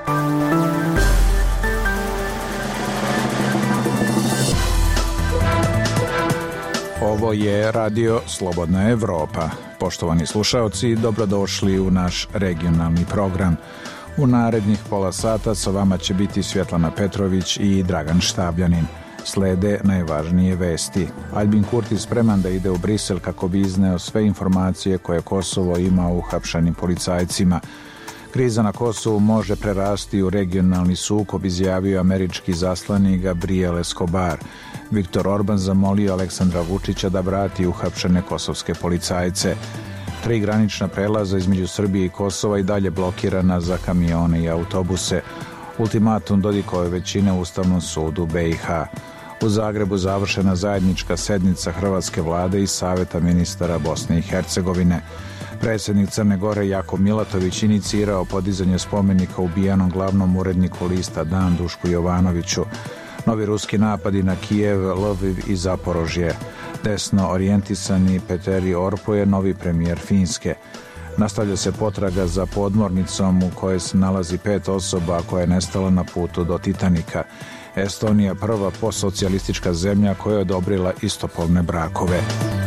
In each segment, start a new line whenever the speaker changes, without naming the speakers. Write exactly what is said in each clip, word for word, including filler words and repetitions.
Ovo je Radio Slobodna Evropa. Poštovani slušaoci, dobrodošli u naš regionalni program. U narednih pola sata sa vama će biti Svjetlana Petrović i Dragan Štabljanin. Slede najvažnije vesti. Aljbin Kurti spreman da ide u Brisel kako bi izneo sve informacije koje Kosovo ima o uhapšenim policajcima. Kriza na Kosovu može prerasti u regionalni sukob, izjavio američki zaslanik Gabriel Escobar. Viktor Orban zamolio Aleksandra Vučića da vrati uhapšene kosovske policajce. Tri granična prelaza između Srbije i Kosova i dalje blokirana za kamione i autobuse. Ultimatum Dodikove većine u Ustavnom sudu B i H. U Zagrebu završena zajednička sednica Hrvatske vlade i Saveta ministara Bosne i Hercegovine. Predsjednik Crne Gore Jako Milatović inicirao podizanje spomenika ubijenom glavnom uredniku lista Dan Dušku Jovanoviću. Novi ruski napadi na Kijev, Lviv i Zaporožje. Desno orijentisani Petteri Orpo je novi premijer Finske. Nastavlja se potraga za podmornicom u kojoj se nalazi pet osoba koja je nestala na putu do Titanika. Estonija prva postsocijalistička zemlja koja je odobrila istopolne brakove.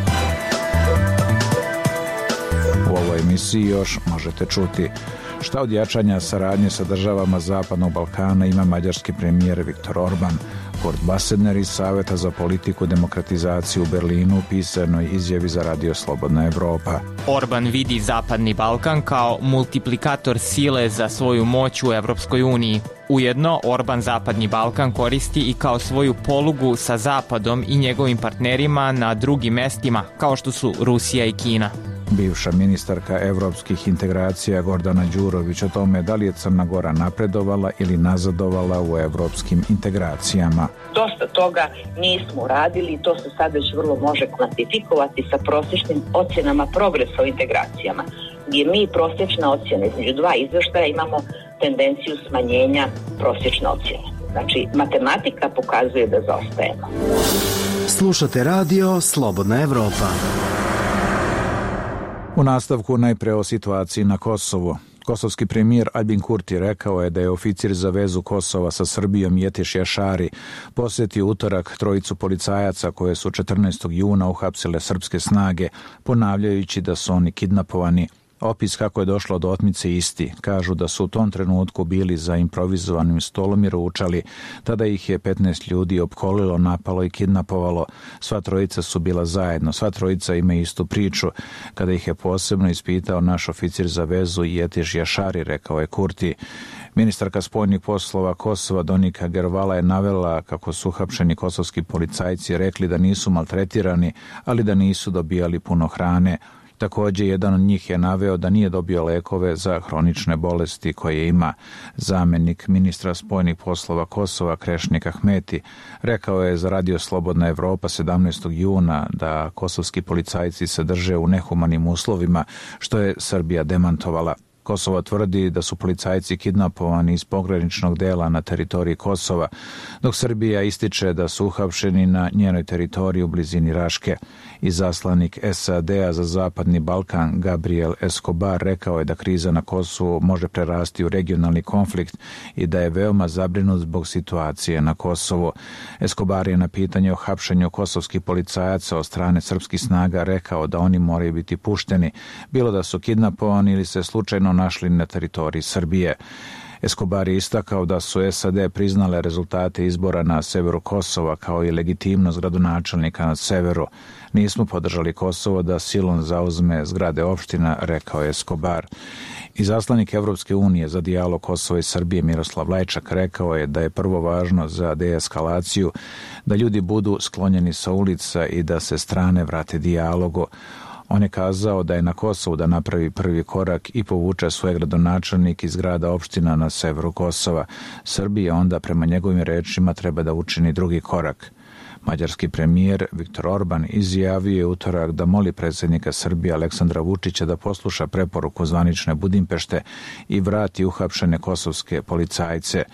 U ovoj emisiji još možete čuti šta od jačanja saradnje sa državama Zapadnog Balkana ima mađarski premijer Viktor Orban. Kurt Basedner iz Saveta za politiku i demokratizaciju u Berlinu u pisanoj izjavi za Radio Slobodna Evropa.
Orban vidi Zapadni Balkan kao multiplikator sile za svoju moć u Evropskoj uniji. Ujedno, Orban Zapadni Balkan koristi i kao svoju polugu sa Zapadom i njegovim partnerima na drugim mestima, kao što su Rusija i Kina.
Bivša ministarka evropskih integracija Gordana Đurović o tome da li je Crna Gora napredovala ili nazadovala u evropskim integracijama.
Dosta toga nismo uradili i to se sad već vrlo može kvantifikovati sa prosječnim ocjenama progresa u integracijama, gdje mi prosječne ocjene između dva izvještaja imamo tendenciju smanjenja prosječne ocjene. Znači, matematika pokazuje da zaostajemo.
Slušate Radio Slobodna Evropa.
U nastavku najpre o situaciji na Kosovu. Kosovski premijer Aljbin Kurti rekao je da je oficir za vezu Kosova sa Srbijom Jetiš Jašari posjetio utorak trojicu policajaca koje su četrnaestog juna uhapsile srpske snage, ponavljajući da su oni kidnapovani. Opis kako je došlo do otmice isti. Kažu da su u tom trenutku bili za improvizovanim stolom i ručali. Tada ih je petnaest ljudi opkolilo, napalo i kidnapovalo. Sva trojica su bila zajedno. Sva trojica ima istu priču. Kada ih je posebno ispitao naš oficir za vezu Jetiš Jašari, rekao je Kurti. Ministarka spoljnih poslova Kosova Donika Gervala je navela kako su uhapšeni kosovski policajci rekli da nisu maltretirani, ali da nisu dobijali puno hrane. Također, jedan od njih je naveo da nije dobio lekove za hronične bolesti koje ima. Zamenik ministra spoljnih poslova Kosova Krešnik Ahmeti rekao je za Radio Slobodna Evropa sedamnaestog juna da kosovski policajci se drže u nehumanim uslovima, što je Srbija demantovala. Kosovo tvrdi da su policajci kidnapovani iz pograničnog dela na teritoriji Kosova, dok Srbija ističe da su uhapšeni na njenoj teritoriji u blizini Raške. Izaslanik S A D-a za Zapadni Balkan Gabriel Escobar rekao je da kriza na Kosovu može prerasti u regionalni konflikt i da je veoma zabrinut zbog situacije na Kosovu. Escobar je na pitanje o hapšenju kosovskih policajaca od strane srpskih snaga rekao da oni moraju biti pušteni, bilo da su kidnapovani ili se slučajno našli na teritoriji Srbije. Escobar je istakao da su S A D priznale rezultate izbora na severu Kosova kao i legitimnost gradonačelnika na severu. Nismo podržali Kosovo da silom zauzme zgrade opština, rekao je Escobar. Izaslanik Evropske unije za dijalog Kosova i Srbije Miroslav Lajčak rekao je da je prvo važno za deeskalaciju da ljudi budu sklonjeni sa ulica i da se strane vrate dijalogu. On je kazao da je na Kosovu da napravi prvi korak i povuče svoje gradonačelnik iz grada opština na severu Kosova. Srbija onda prema njegovim rečima treba da učini drugi korak. Mađarski premijer Viktor Orban izjavio je utorak da moli predsjednika Srbije Aleksandra Vučića da posluša preporuku zvanične Budimpešte i vrati uhapšene kosovske policajce.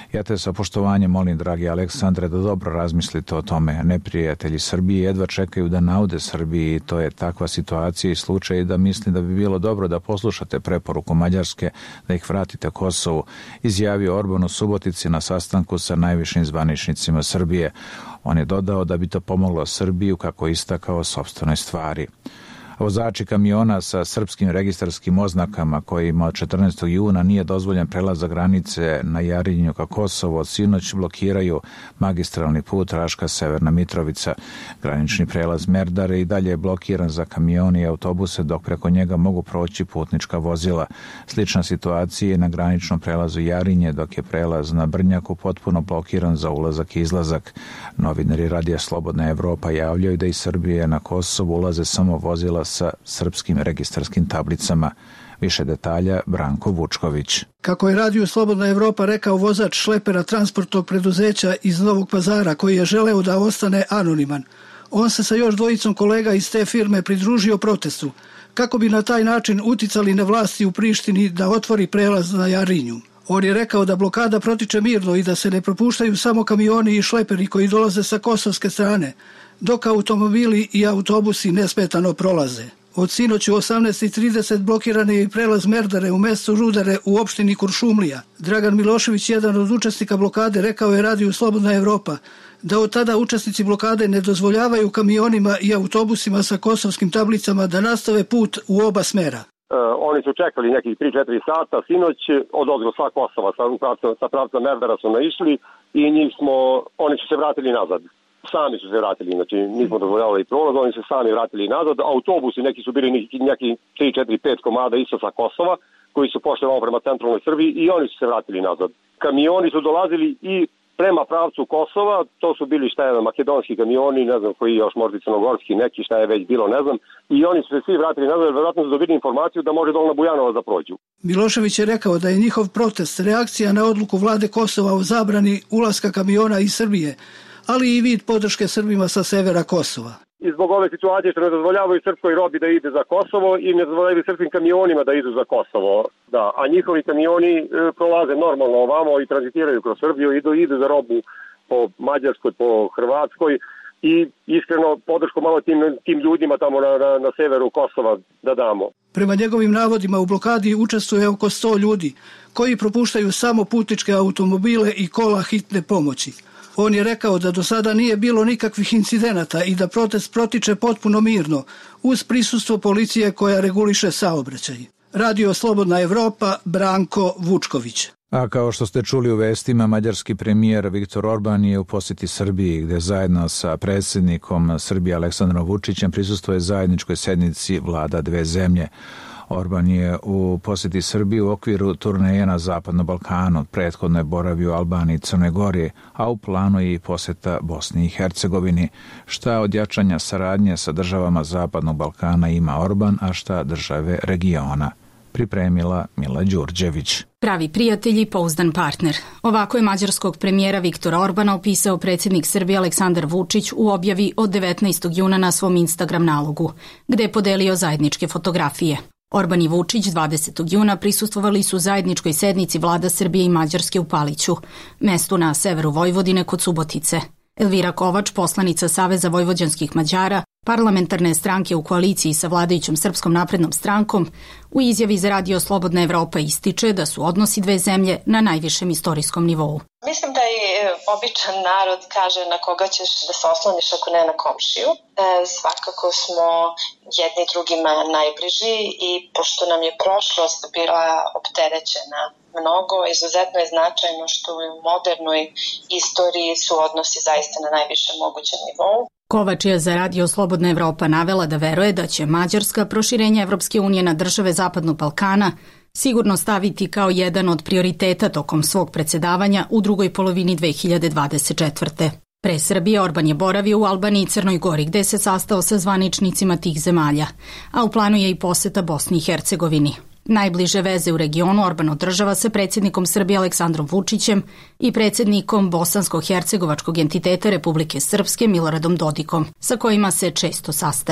Ja te sa poštovanjem molim, dragi Aleksandre, da dobro razmislite o tome. Neprijatelji Srbije jedva čekaju da naude Srbiji, to je takva situacija i slučaj da mislim da bi bilo dobro da poslušate preporuku Mađarske da ih vratite Kosovu, izjavio Orban u Subotici na sastanku sa najvišim zvaničnicima Srbije. On je dodao da bi to pomoglo Srbiju, kako istakao, sopstvenoj stvari. Vozači kamiona sa srpskim registarskim oznakama kojima od četrnaestog juna nije dozvoljen prelazak granice na Jarinju ka Kosovo od sinoć blokiraju magistralni put Raška-Severna Mitrovica. Granični prelaz Merdare i dalje je blokiran za kamione i autobuse dok preko njega mogu proći putnička vozila. Slična situacija je na graničnom prelazu Jarinje dok je prelaz na Brnjaku potpuno blokiran za ulazak i izlazak. Novinari Radija Slobodna Evropa javljaju da iz Srbije na Kosovo ulaze samo vozila sa srpskim registarskim tablicama. Više detalja Branko Vučković.
Kako je Radio Slobodna Evropa rekao vozač šlepera transportnog preduzeća iz Novog Pazara koji je želeo da ostane anoniman, on se sa još dvojicom kolega iz te firme pridružio protestu kako bi na taj način uticali na vlasti u Prištini da otvori prelaz na Jarinju. On je rekao da blokada protiče mirno i da se ne propuštaju samo kamioni i šleperi koji dolaze sa kosovske strane, dok automobili i autobusi nesmetano prolaze. Od sinoć u osamnaest i trideset blokiran je i prelaz Merdare u mestu Rudare u opštini Kuršumlija. Dragan Milošević, jedan od učesnika blokade, rekao je Radiju Slobodna Evropa da od tada učesnici blokade ne dozvoljavaju kamionima i autobusima sa kosovskim tablicama da nastave put u oba smera.
Uh, oni su čekali nekih tri četiri sata, sinoć od odgo sa Kosova, sa pravca, sa pravca Merdara su naišli i njih smo, oni su se vratili nazad. Sami su se vratili, znači nismo dozvoljavali prolaz, oni su sami vratili nazad. Autobusi, neki su bili neki, neki tri četiri pet komada isto sa Kosova, koji su pošli malo prema centralnoj Srbiji i oni su se vratili nazad. Kamioni su dolazili i prema pravcu Kosova, to su bili šta je makedonski kamioni, ne znam koji još možda crnogorski, neki šta je već bilo, ne znam, i oni su se svi vratili nazad, vjerojatno su dobili informaciju da može dole na Bujanova da prođu.
Milošević je rekao da je njihov protest reakcija na odluku vlade Kosova o zabrani ulaska kamiona iz Srbije, ali i vid podrške Srbima sa severa Kosova.
I zbog ove situacije što ne dozvoljavaju srpskoj robi da ide za Kosovo i ne dozvoljavaju srpskim kamionima da idu za Kosovo. Da, a njihovi kamioni e, prolaze normalno ovamo i tranzitiraju kroz Srbiju, idu, idu za robu po Mađarskoj, po Hrvatskoj i iskreno podršku malo tim, tim ljudima tamo na, na, na severu Kosova da damo.
Prema njegovim navodima u blokadi učestvuje oko sto ljudi koji propuštaju samo putničke automobile i kola hitne pomoći. On je rekao da do sada nije bilo nikakvih incidenata i da protest protiče potpuno mirno uz prisustvo policije koja reguliše saobraćaj. Radio Slobodna Evropa, Branko Vučković.
A kao što ste čuli u vestima, mađarski premijer Viktor Orban je u posjeti Srbiji, gde zajedno sa predsjednikom Srbije Aleksandrom Vučićem prisustvuje zajedničkoj sednici vlada dve zemlje. Orban je u posjeti Srbiji u okviru turneje na Zapadnom Balkanu, prethodno je boravio u Albaniji i Crnoj Gori, a u planu je i posjeta Bosni i Hercegovini. Šta od jačanja saradnje sa državama Zapadnog Balkana ima Orban, a šta države regiona? Pripremila Mila Đurđević.
Pravi prijatelj i pouzdan partner. Ovako je mađarskog premijera Viktora Orbana opisao predsjednik Srbije Aleksandar Vučić u objavi od devetnaestog juna na svom Instagram nalogu, gde je podelio zajedničke fotografije. Orban i Vučić dvadesetog juna prisustvovali su zajedničkoj sednici vlada Srbije i Mađarske u Paliću, mestu na severu Vojvodine kod Subotice. Elvira Kovač, poslanica Saveza vojvođanskih Mađara, parlamentarne stranke u koaliciji sa vladajućom Srpskom naprednom strankom, u izjavi za Radio Slobodna Evropa ističe da su odnosi dve zemlje na najvišem istorijskom nivou.
Mislim da i običan narod kaže na koga ćeš da se osloniš ako ne na komšiju. E, svakako smo jedni drugima najbliži i pošto nam je prošlost bila opterećena mnogo, izuzetno je značajno što u modernoj istoriji su odnosi zaista na najvišem mogućem nivou.
Kovač je za Radio Slobodna Evropa navela da veruje da će Mađarska proširenje Evropske unije na države Zapadnog Balkana sigurno staviti kao jedan od prioriteta tokom svog predsjedavanja u drugoj polovini dve hiljade dvadeset četvrte. Pre Srbije Orban je boravio u Albaniji i Crnoj Gori gde se sastao sa zvaničnicima tih zemalja, a u planu je i poseta Bosni i Hercegovini. Najbliže veze u regionu Orban održava sa predsjednikom Srbije Aleksandrom Vučićem i predsjednikom bosansko-hercegovačkog entiteta Republike Srpske Miloradom Dodikom, sa kojima se često sastaje.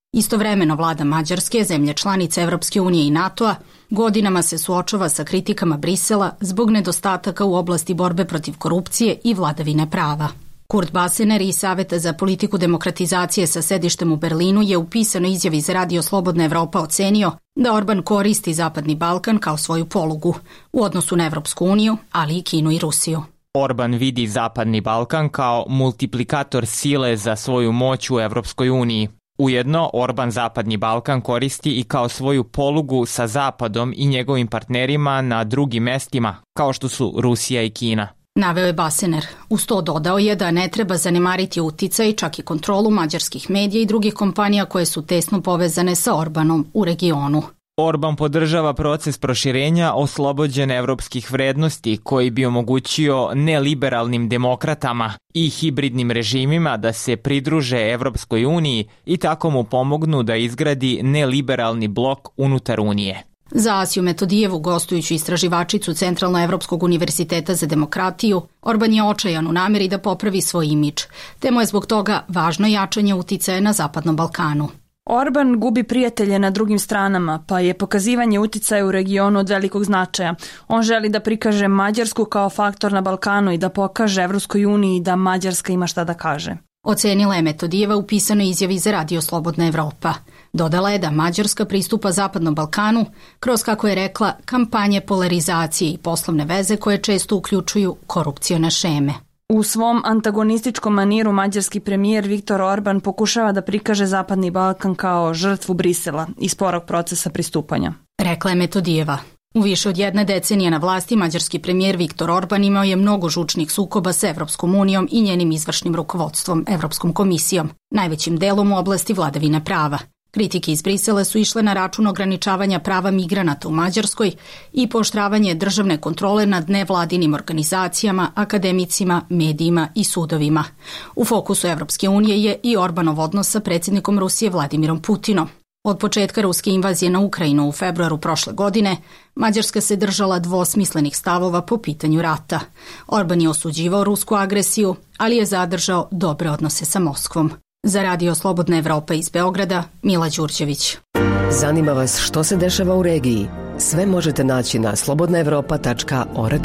Istovremeno vlada Mađarske, zemlje članice Evropske unije i NATO-a, godinama se suočava sa kritikama Brisela zbog nedostataka u oblasti borbe protiv korupcije i vladavine prava. Kurt Basener iz Saveta za politiku demokratizacije sa sedištem u Berlinu je u pisanoj izjavi za Radio Slobodna Evropa ocenio da Orban koristi Zapadni Balkan kao svoju polugu u odnosu na Evropsku uniju, ali i Kinu i Rusiju.
Orban vidi Zapadni Balkan kao multiplikator sile za svoju moć u Evropskoj uniji. Ujedno, Orban Zapadni Balkan koristi i kao svoju polugu sa Zapadom i njegovim partnerima na drugim mestima, kao što su Rusija i Kina.
Naveo je Basener. Uz to dodao je da ne treba zanemariti uticaj, čak i kontrolu mađarskih medija i drugih kompanija koje su tesno povezane sa Orbanom u regionu.
Orban podržava proces proširenja oslobođene evropskih vrednosti koji bi omogućio neliberalnim demokratama i hibridnim režimima da se pridruže Evropskoj uniji i tako mu pomognu da izgradi neliberalni blok unutar Unije.
Za Asiju Metodijevu, gostujuću istraživačicu Centralnoevropskog univerziteta za demokratiju, Orban je očajan u nameri da popravi svoj imidž, te mu je zbog toga važno jačanje uticaja na Zapadnom Balkanu.
Orban gubi prijatelje na drugim stranama, pa je pokazivanje uticaja u regionu od velikog značaja. On želi da prikaže Mađarsku kao faktor na Balkanu i da pokaže Evropskoj uniji da Mađarska ima šta da kaže.
Ocenila je Metodijeva u pisanoj izjavi za Radio Slobodna Evropa. Dodala je da Mađarska pristupa Zapadnom Balkanu kroz, kako je rekla, kampanje polarizacije i poslovne veze koje često uključuju korupcione šeme.
U svom antagonističkom maniru mađarski premijer Viktor Orban pokušava da prikaže Zapadni Balkan kao žrtvu Brisela i sporog procesa pristupanja.
Rekla je Metodijeva. U više od jedne decenije na vlasti mađarski premijer Viktor Orban imao je mnogo žučnih sukoba s Evropskom unijom i njenim izvršnim rukovodstvom, Evropskom komisijom, najvećim delom u oblasti vladavine prava. Kritike iz Brisela su išle na račun ograničavanja prava migranata u Mađarskoj i pooštravanje državne kontrole nad nevladinim organizacijama, akademicima, medijima i sudovima. U fokusu Evropske unije je i Orbanov odnos sa predsjednikom Rusije Vladimirom Putinom. Od početka ruske invazije na Ukrajinu u februaru prošle godine, Mađarska se držala dvosmislenih stavova po pitanju rata. Orban je osuđivao rusku agresiju, ali je zadržao dobre odnose sa Moskvom. Za Radio Slobodna Evropa iz Beograda, Mila Đurđević.
Zanima vas što se dešava u regiji? Sve možete naći na slobodna evropa tačka org.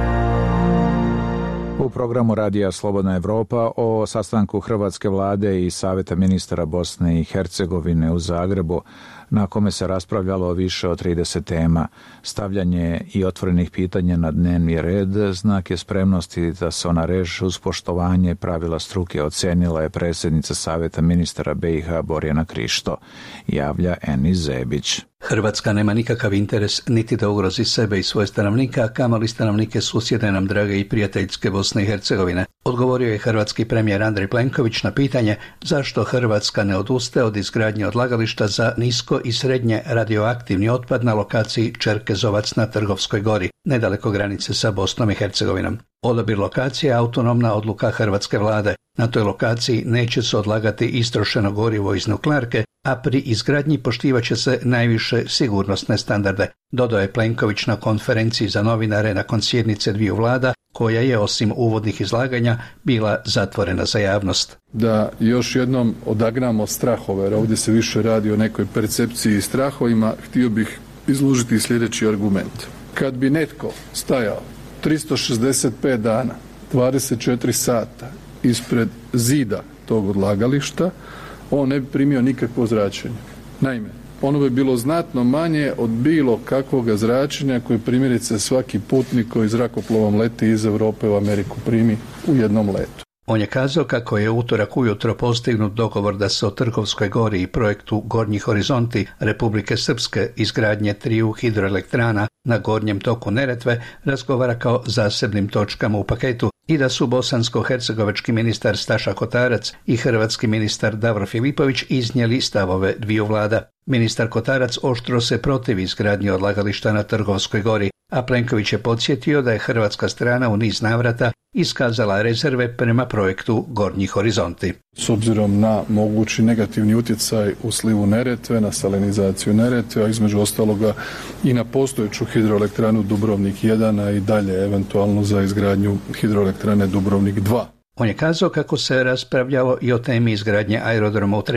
U programu Radija Slobodna Evropa o sastanku Hrvatske vlade i Saveta ministara Bosne i Hercegovine u Zagrebu, na kome se raspravljalo o više od trideset tema. Stavljanje i otvorenih pitanja na dnevni red znak je spremnosti da se ona reši uz poštovanje pravila struke, ocenila je predsjednica Saveta ministara B i H Borjana Krišto, javlja Enis Zebić.
Hrvatska nema nikakav interes niti da ugrozi sebe i svoje stanovnika, a kamoli stanovnike susjedne nam drage i prijateljske Bosne i Hercegovine. Odgovorio je hrvatski premijer Andrej Plenković na pitanje zašto Hrvatska ne odustaje od izgradnje odlagališta za nisko i srednje radioaktivni otpad na lokaciji Čerkezovac na Trgovskoj gori, nedaleko granice sa Bosnom i Hercegovinom. Odabir lokacije je autonomna odluka hrvatske vlade. Na toj lokaciji neće se odlagati istrošeno gorivo iz nuklearke, a pri izgradnji poštivat će se najviše sigurnosne standarde, dodao je Plenković na konferenciji za novinare nakon sjednice dviju vlada, koja je osim uvodnih izlaganja bila zatvorena za javnost.
Da još jednom odagnamo strahove, jer ovdje se više radi o nekoj percepciji i strahovima, htio bih izložiti sljedeći argument. Kad bi netko stajao tristo šezdeset pet dana, dvadeset četiri sata ispred zida tog odlagališta, on ne bi primio nikakvo zračenje. Naime, ono bi bilo znatno manje od bilo kakvog zračenja koje primjerice svaki putnik koji zrakoplovom leti iz Europe u Ameriku primi u jednom letu.
On je kazao kako je utorak ujutro postignut dogovor da se o Trgovskoj gori i projektu Gornji horizonti Republike Srpske izgradnje triju hidroelektrana na gornjem toku Neretve razgovara kao zasebnim točkama u paketu i da su bosansko-hercegovački ministar Staša Kotarac i hrvatski ministar Davor Filipović iznijeli stavove dviju vlada. Ministar Kotarac oštro se protivi izgradnji odlagališta na Trgovskoj gori, a Plenković je podsjetio da je hrvatska strana u niz navrata iskazala rezerve prema projektu Gornji horizonti.
S obzirom na mogući negativni utjecaj u slivu Neretve, na salinizaciju Neretve, a između ostaloga i na postojeću hidroelektranu Dubrovnik jedan, a i dalje eventualno za izgradnju hidroelektrane Dubrovnik dva.
On je kazao kako se raspravljalo i o temi izgradnje aerodroma u Trebinju,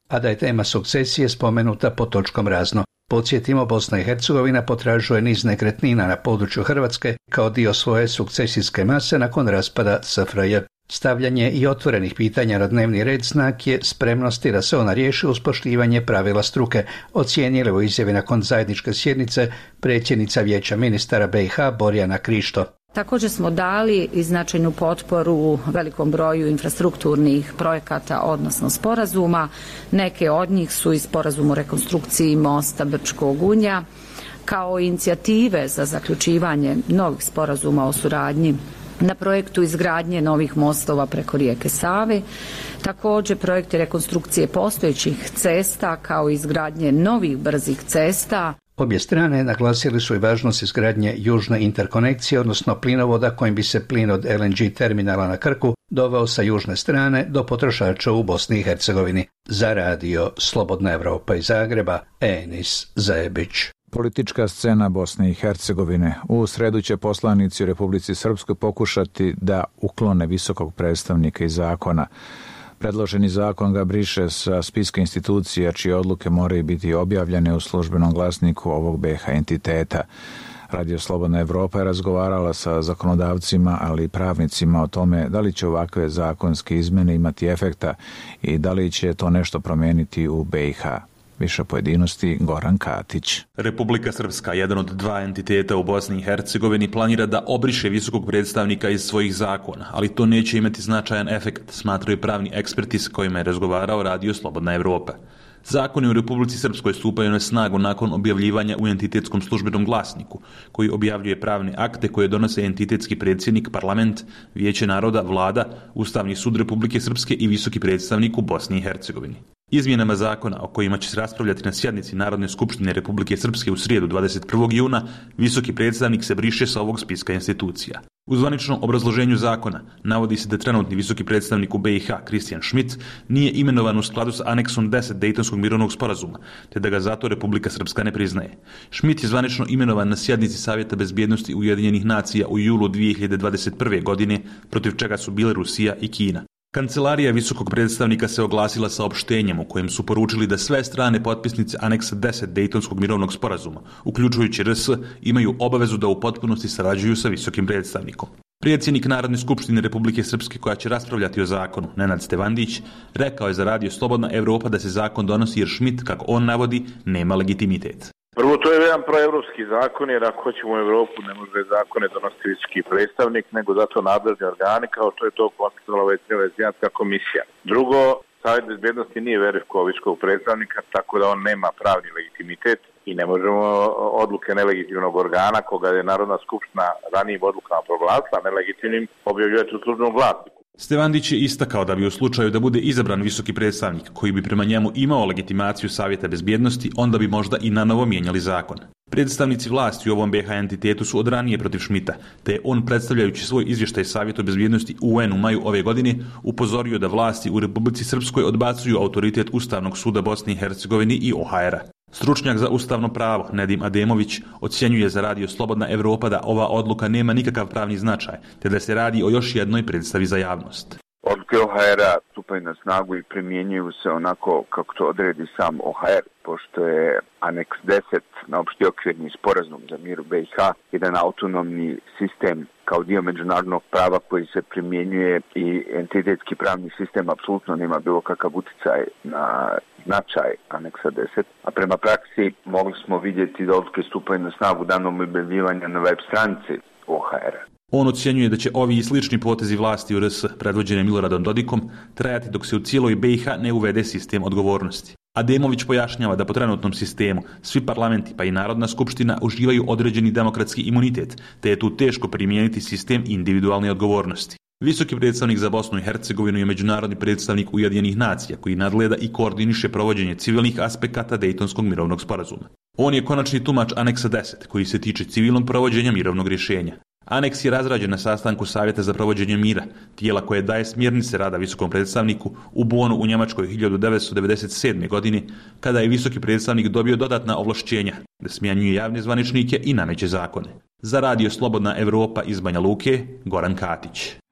a da je tema sukcesije spomenuta pod točkom razno. Podsjetimo, Bosna i Hercegovina potražuje niz nekretnina na području Hrvatske kao dio svoje sukcesijske mase nakon raspada S F R J. Stavljanje i otvorenih pitanja na dnevni red znak je spremnosti da se ona riješi uz poštivanje pravila struke, ocijenila u izjavi nakon zajedničke sjednice predsjednica Vijeća ministara B i H Borjana Krišto.
Također smo dali i značajnu potporu velikom broju infrastrukturnih projekata, odnosno sporazuma. Neke od njih su i sporazum o rekonstrukciji mosta Brčkog Unja, kao inicijative za zaključivanje novih sporazuma o suradnji na projektu izgradnje novih mostova preko rijeke Save, također projekte rekonstrukcije postojećih cesta kao i izgradnje novih brzih cesta.
Obje strane naglasili su i važnost izgradnje južne interkonekcije, odnosno plinovoda kojim bi se plin od L N G terminala na Krku doveo sa južne strane do potrošača u Bosni i Hercegovini. Za radio Slobodna Evropa iz Zagreba, Enis Zajebić.
Politička scena Bosne i Hercegovine. U sredu će poslanici u Republici Srpskoj pokušati da uklone visokog predstavnika iz zakona. Predloženi zakon ga briše sa spiska institucija čije odluke moraju biti objavljene u službenom glasniku ovog B H entiteta. Radio Slobodna Evropa je razgovarala sa zakonodavcima, ali i pravnicima o tome da li će ovakve zakonske izmene imati efekta i da li će to nešto promijeniti u B i H. Više pojedinosti Goran Katić.
Republika Srpska, jedan od dva entiteta u Bosni i Hercegovini, planira da obriše visokog predstavnika iz svojih zakona, ali to neće imati značajan efekt, smatraju pravni eksperti s kojima je razgovarao Radio Slobodna Evropa. Zakoni u Republici Srpskoj stupaju na snagu nakon objavljivanja u entitetskom službenom glasniku, koji objavljuje pravne akte koje donose entitetski predsjednik, parlament, Vijeće naroda, vlada, Ustavni sud Republike Srpske i visoki predstavnik u Bosni i Hercegovini. Izmjenama zakona o kojima će se raspravljati na sjednici Narodne skupštine Republike Srpske u srijedu dvadeset prvog juna, visoki predstavnik se briše sa ovog spiska institucija. U zvaničnom obrazloženju zakona navodi se da trenutni visoki predstavnik u B i H, Christian Schmidt, nije imenovan u skladu s aneksom deset Dejtonskog mirovnog sporazuma, te da ga zato Republika Srpska ne priznaje. Schmidt je zvanično imenovan na sjednici Savjeta bezbjednosti Ujedinjenih nacija u julu dvije hiljade dvadeset prve. godine, protiv čega su bile Rusija i Kina. Kancelarija visokog predstavnika se oglasila saopštenjem u kojem su poručili da sve strane potpisnice aneksa deset Dejtonskog mirovnog sporazuma, uključujući R S, imaju obavezu da u potpunosti sarađuju sa visokim predstavnikom. Predsjednik Narodne skupštine Republike Srpske, koja će raspravljati o zakonu, Nenad Stevandić, rekao je za Radio Slobodna Evropa da se zakon donosi jer Schmidt, kako on navodi, nema legitimitet.
Prvo, to je jedan proevropski zakon, jer ako hoćemo u Evropu ne može zakone donositi visoki predstavnik, nego zato nadležni organi, kao što je to konstatovала Venecijanska komisija. Drugo, Savjet bezbjednosti nije verifikovao visokog predstavnika, tako da on nema pravni legitimitet i ne možemo odluke nelegitimnog organa, koga je Narodna skupština ranijim odlukama proglasila nelegitimnim, objavljivati u službenom glasniku.
Stevandić je istakao da bi u slučaju da bude izabran visoki predstavnik koji bi prema njemu imao legitimaciju Savjeta bezbjednosti, onda bi možda i na novo mijenjali zakon. Predstavnici vlasti u ovom B H entitetu su od ranije protiv Schmidta, te je on, predstavljajući svoj izvještaj Savjetu bezbjednosti U N u maju ove godine, upozorio da vlasti u Republici Srpskoj odbacuju autoritet Ustavnog suda Bosne i Hercegovine i O H R-a. Stručnjak za ustavno pravo Nedim Ademović ocjenjuje za Radio Slobodna Evropa da ova odluka nema nikakav pravni značaj, te da se radi o još jednoj predstavi za javnost.
Odluke O H R-a stupaju na snagu i primjenjuju se onako kako to odredi sam O H R, pošto je aneks deset na opšti okvirni sporazum za mir u B i H jedan autonomni sistem kao dio međunarodnog prava koji se primjenjuje i entitetski pravni sistem apsolutno nema bilo kakav uticaj na značaj aneksa deset, a prema praksi mogli smo vidjeti da odluke stupaju na snagu danom objavljivanja na web stranici O H R-a.
On ocjenjuje da će ovi i slični potezi vlasti u R S, predvođene Miloradom Dodikom, trajati dok se u cijeloj B i H ne uvede sistem odgovornosti. Ademović pojašnjava da po trenutnom sistemu svi parlamenti pa i Narodna skupština uživaju određeni demokratski imunitet, te je tu teško primijeniti sistem individualne odgovornosti. Visoki predstavnik za Bosnu i Hercegovinu je međunarodni predstavnik Ujedinjenih nacija koji nadgleda i koordiniše provođenje civilnih aspekata Dejtonskog mirovnog sporazuma. On je konačni tumač aneksa deset koji se tiče civilnog provođenja mirovnog rješenja. Aneks je razrađen na sastanku Savjeta za provođenje mira, tijela koje daje smjernice rada visokom predstavniku u Bonu u Njemačkoj hiljadu devetsto devedeset sedme. godine, kada je visoki predstavnik dobio dodatna ovlašćenja da smjenjuje javne zvaničnike i nameće zakone. Za Radio Slobodna Evropa iz Banja Luke, Goran Katić.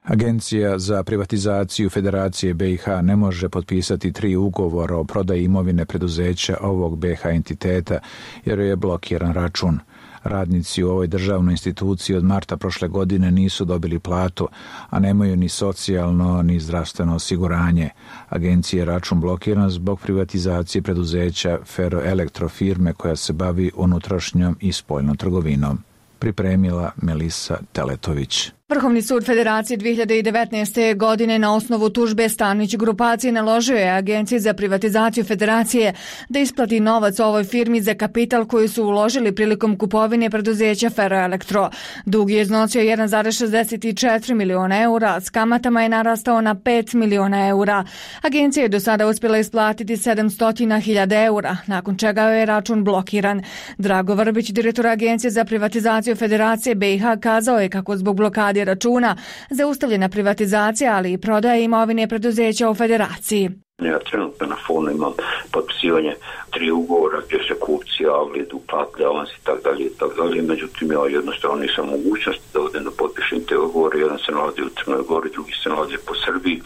Agencija za privatizaciju Federacije B i H ne može potpisati tri ugovora o prodaji imovine preduzeća ovog B i H entiteta jer je blokiran račun. Radnici u ovoj državnoj instituciji od marta prošle godine nisu dobili platu, a nemaju ni socijalno ni zdravstveno osiguranje. Agencija je račun blokiran zbog privatizacije preduzeća Ferroelektro firme koja se bavi unutrašnjom i spoljnom trgovinom. Pripremila Melisa Teletović.
Vrhovni sud Federacije dvije hiljade devetnaeste. godine na osnovu tužbe Stanić grupacije naložio je Agenciji za privatizaciju Federacije da isplati novac ovoj firmi za kapital koji su uložili prilikom kupovine preduzeća Ferroelektro. Dug je iznosio jedan zarez šezdeset četiri miliona eura, s kamatama je narastao na pet miliona eura. Agencija je do sada uspjela isplatiti sedamsto hiljada eura, nakon čega je račun blokiran. Drago Vrbić, direktor Agencije za privatizaciju Federacije B i H, kazao je kako zbog blokade računa zaustavljena privatizacija, ali i prodaja imovine preduzeća u Federaciji.
Ja trenutno na fonu imam potpisivanje tri ugovora gdje se kupci javili, uplatili avans i tako dalje i tako dalje. Međutim, ja jednostavno nisam mogućnost da odem da potpišem te ugovore. Jedan se nalazi u Crnoj Gori, drugi se nalazi po Srbiji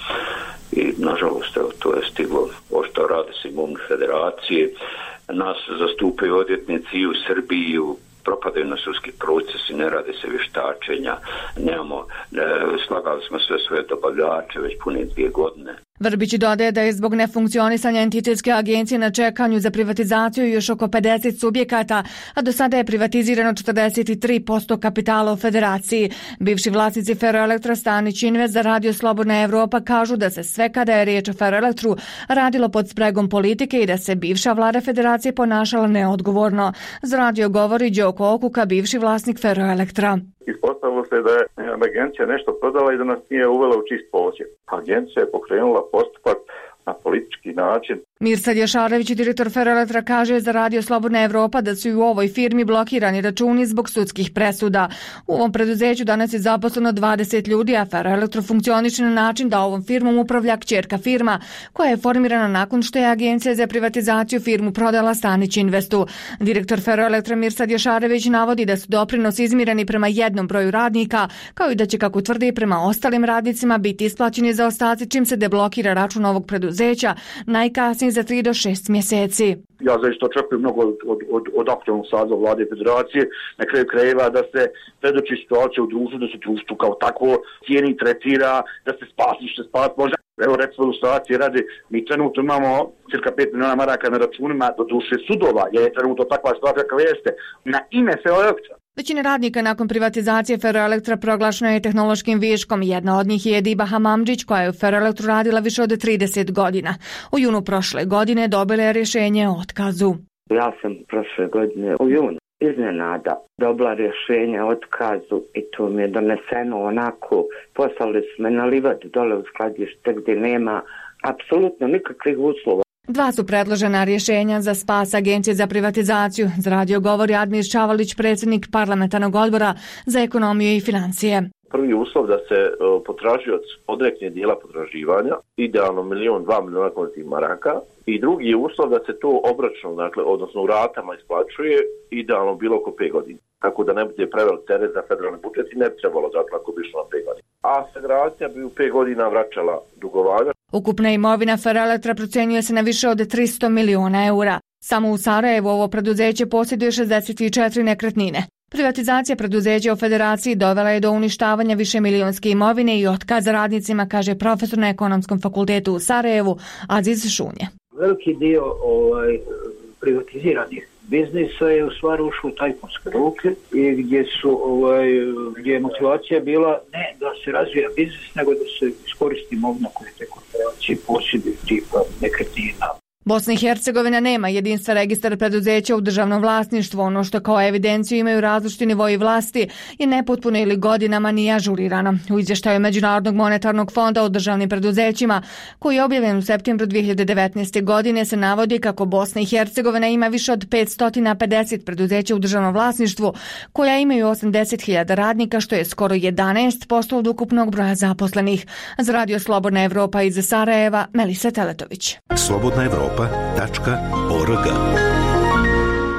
i nažalost evo, to je stiglo ošto rade se imovine Federacije. Nas zastupaju odvjetnici i u Srbiji i u propadaju na sudski procesi, ne rade se vještačenja, nemamo, ne, slagali smo sve svoje dobavljače već pune dvije godine.
Vrbić dodaje da je zbog nefunkcionisanja entitetske agencije na čekanju za privatizaciju još oko pedeset subjekata, a do sada je privatizirano četrdeset tri posto kapitala u Federaciji. Bivši vlasnici Ferroelektra Stanić Invest za Radio Slobodna Evropa kažu da se sve kada je riječ o Ferroelektru radilo pod spregom politike i da se bivša vlada Federacije ponašala neodgovorno. Za radio govori Đoko Okuka, bivši vlasnik Ferroelektra.
Ispostavilo se da je agencija nešto prodala i da nas nije uvela u čist posjed. Agencija je pokrenula postupak na politički način.
Mirsad Jašarević, direktor Ferroelektra, kaže za Radio Slobodna Evropa da su i u ovoj firmi blokirani računi zbog sudskih presuda. U ovom preduzeću danas je zaposleno dvadeset ljudi, a Ferroelektro funkcioniše na način da ovom firmom upravlja kćerka firma, koja je formirana nakon što je Agencija za privatizaciju firmu prodala Stanić Investu. Direktor Ferroelektra Mirsad Jašarević navodi da su doprinosi izmireni prema jednom broju radnika, kao i da će, kako tvrdi, prema ostalim radnicima biti isplaćeni zaostaci čim se deblokira račun ovog preduzeća, najkasnije za tri do šest mjeseci.
Ja zaista očekujem mnogo od, od, od, od aktualnog saziva vlade Federacije, na kraju krajeva da se predoči situacija u društvu, da se društvo kao takvo cijeni, tretira, da se spasi što se spasi može. Evo recimo ilustracije radi, mi trenutno imamo cirka pet miliona maraka na računima do duše sudova, je trenutno takva situacija kakva jeste. Na ime Ferroelektra.
Većina radnika nakon privatizacije Ferroelektra proglašena je tehnološkim viškom. Jedna od njih je Ediba Hamamdžić, koja je u Ferroelektru radila više od trideset godina. U junu prošle godine dobila je rješenje o otkazu.
Ja sam prošle godine u junu iznenada dobila rješenje o otkazu i to mi je doneseno onako. Poslali su me na livadu dole u skladište gdje nema apsolutno nikakvih uslova.
Dva su predložena rješenja za spas Agencije za privatizaciju. Za radio govori Admir Čavalić, predsjednik parlamentarnog odbora za ekonomiju i financije.
Prvi uslov da se potražioc odrekne dijela potraživanja, idealno milion, dva miliona konvertnih maraka, i drugi je uslov da se to obročno, dakle, odnosno u ratama isplaćuje, idealno bilo oko pet godina. Tako da ne bude prevelik teret za federalni budžet i ne bi trebalo, dakle, ako bi išlo na pet godina. A federacija bi u pet godina vraćala dugovanja.
Ukupna imovina Ferroelektra procenjuje se na više od tristo miliona eura. Samo u Sarajevu ovo preduzeće posjeduje šezdeset četiri nekretnine. Privatizacija preduzeća u Federaciji dovela je do uništavanja višemilionske imovine i otkaza radnicima, kaže profesor na Ekonomskom fakultetu u Sarajevu Aziz Šunje.
Veliki dio ovaj, privatiziranih biznisa je u stvari ušlo u tajkunske ruke i gdje su ovaj, gdje je motivacija bila ne da se razvija biznis, nego da se iskoristi imovina koje te korporacije posjeduju, tipa nekretnina.
Bosna i Hercegovina nema jedinstven registar preduzeća u državnom vlasništvu. Ono što kao evidenciju imaju različiti nivoji vlasti je nepotpuno ili godinama nije ažurirano. U izvještaju Međunarodnog monetarnog fonda o državnim preduzećima, koji je objavljen u septembru dvije hiljade devetnaeste. godine, se navodi kako Bosna i Hercegovina ima više od petsto pedeset preduzeća u državnom vlasništvu, koja imaju osamdeset hiljada radnika, što je skoro jedanaest posto od ukupnog broja zaposlenih. Za Radio Slobodna Evropa iz Sarajeva, Melisa Teletović.
Slobodna Evropa.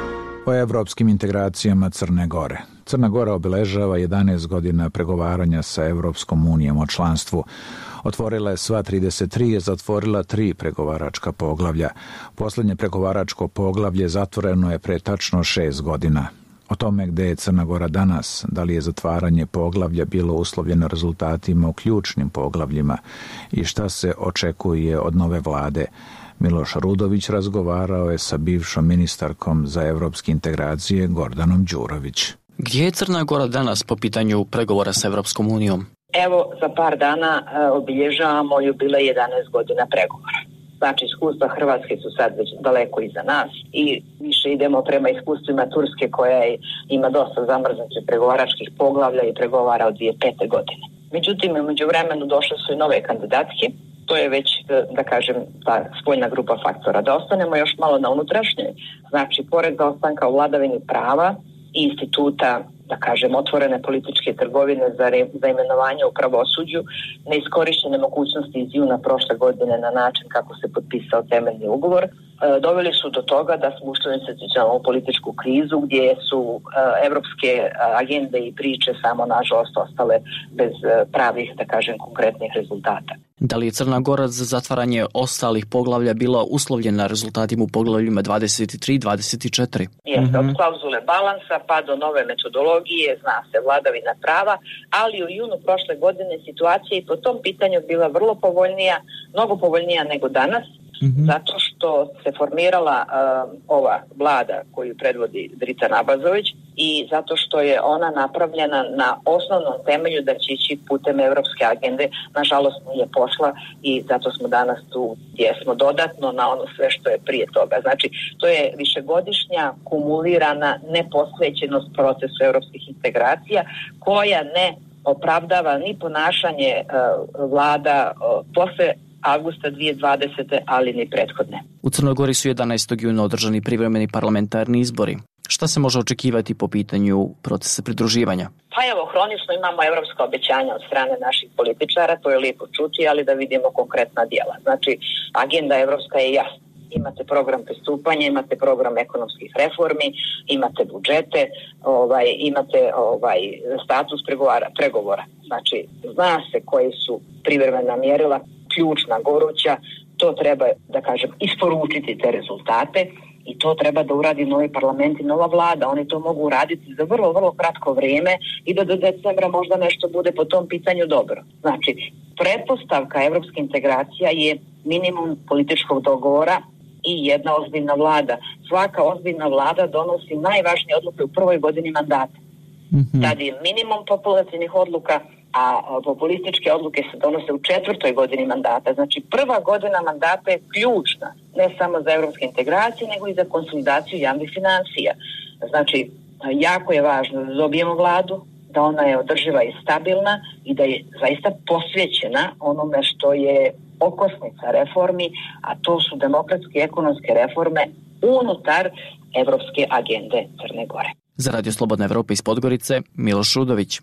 O evropskim integracijama Crne Gore. Crna Gora obeležava jedanaest godina pregovaranja sa Evropskom unijom o članstvu. Otvorila je sva trideset tri, je zatvorila tri pregovaračka poglavlja. Poslednje pregovaračko poglavlje zatvoreno je pre tačno šest godina. O tome gde je Crna Gora danas, da li je zatvaranje poglavlja bilo uslovljeno rezultatima u ključnim poglavljima i šta se očekuje od nove vlade, Miloš Rudović razgovarao je sa bivšom ministarkom za evropske integracije Gordanom Đurović.
Gdje je Crna Gora danas po pitanju pregovora sa Evropskom unijom?
Evo, za par dana obilježavamo jubilej jedanaest godina pregovora. Znači, iskustva Hrvatske su sad već daleko iza nas i više idemo prema iskustvima Turske koja ima dosta zamrznutih pregovaračkih poglavlja i pregovara od dvije hiljade pete. godine. Međutim, u međuvremenu došle su i nove kandidatke. To je već, da kažem, ta spoljna grupa faktora. Da ostanemo još malo na unutrašnjoj, znači, pored zaostanka u vladavini prava i instituta, da kažem, otvorene političke trgovine za, re, za imenovanje u pravosuđu, neiskorišćene mogućnosti iz juna prošle godine na način kako se potpisao temeljni ugovor, e, doveli su do toga da smo ušli u institucionalnu političku krizu gdje su e, evropske agende i priče samo nažalost ostale bez e, pravih, da kažem, konkretnih rezultata.
Da li je Crna Gora za zatvaranje ostalih poglavlja bila uslovljena rezultatima u poglavljima dvadeset tri i dvadeset četiri?
Jeste, mm-hmm. od klauzule balansa pa do nove metodologije, zna se, vladavina prava, ali u junu prošle godine situacija i po tom pitanju bila vrlo povoljnija, mnogo povoljnija nego danas, mm-hmm. zato što se formirala uh, ova vlada koju predvodi Dritan Abazović i zato što je ona napravljena na osnovnom temelju da će ići putem evropske agende. Nažalost nije pošla i zato smo danas tu gdje smo dodatno na ono sve što je prije toga. Znači, to je višegodišnja kumulirana neposvećenost procesu evropskih integracija koja ne opravdava ni ponašanje uh, vlada uh, posle avgusta dvije hiljade dvadesete. ali ni prethodne.
U Crnoj Gori su jedanaestog juna održani privremeni parlamentarni izbori. Šta se može očekivati po pitanju procesa pridruživanja?
Pa evo, hronično imamo evropska obećanja od strane naših političara, to je lijepo čuti, ali da vidimo konkretna djela. Znači, agenda evropska je jasna. Imate program pristupanja, imate program ekonomskih reformi, imate budžete, ovaj, imate ovaj, status pregovora, pregovora. Znači, zna se koji su privremena mjerila, ključna, goruća, to treba, da kažem, isporučiti te rezultate i to treba da uradi novi parlament i nova vlada. Oni to mogu uraditi za vrlo, vrlo kratko vrijeme i da do decembra možda nešto bude po tom pitanju dobro. Znači, pretpostavka evropske integracija je minimum političkog dogovora i jedna ozbiljna vlada. Svaka ozbiljna vlada donosi najvažnije odluke u prvoj godini mandata. Mm-hmm. Tad je minimum populacijnih odluka, a populističke odluke se donose u četvrtoj godini mandata. Znači, prva godina mandata je ključna, ne samo za evropske integracije, nego i za konsolidaciju javnih financija. Znači, jako je važno da dobijemo vladu, da ona je održiva i stabilna i da je zaista posvećena onome što je okosnica reformi, a to su demokratske i ekonomske reforme unutar evropske agende Crne Gore.
Za Radio Slobodna Evropa iz Podgorice, Miloš Rudović.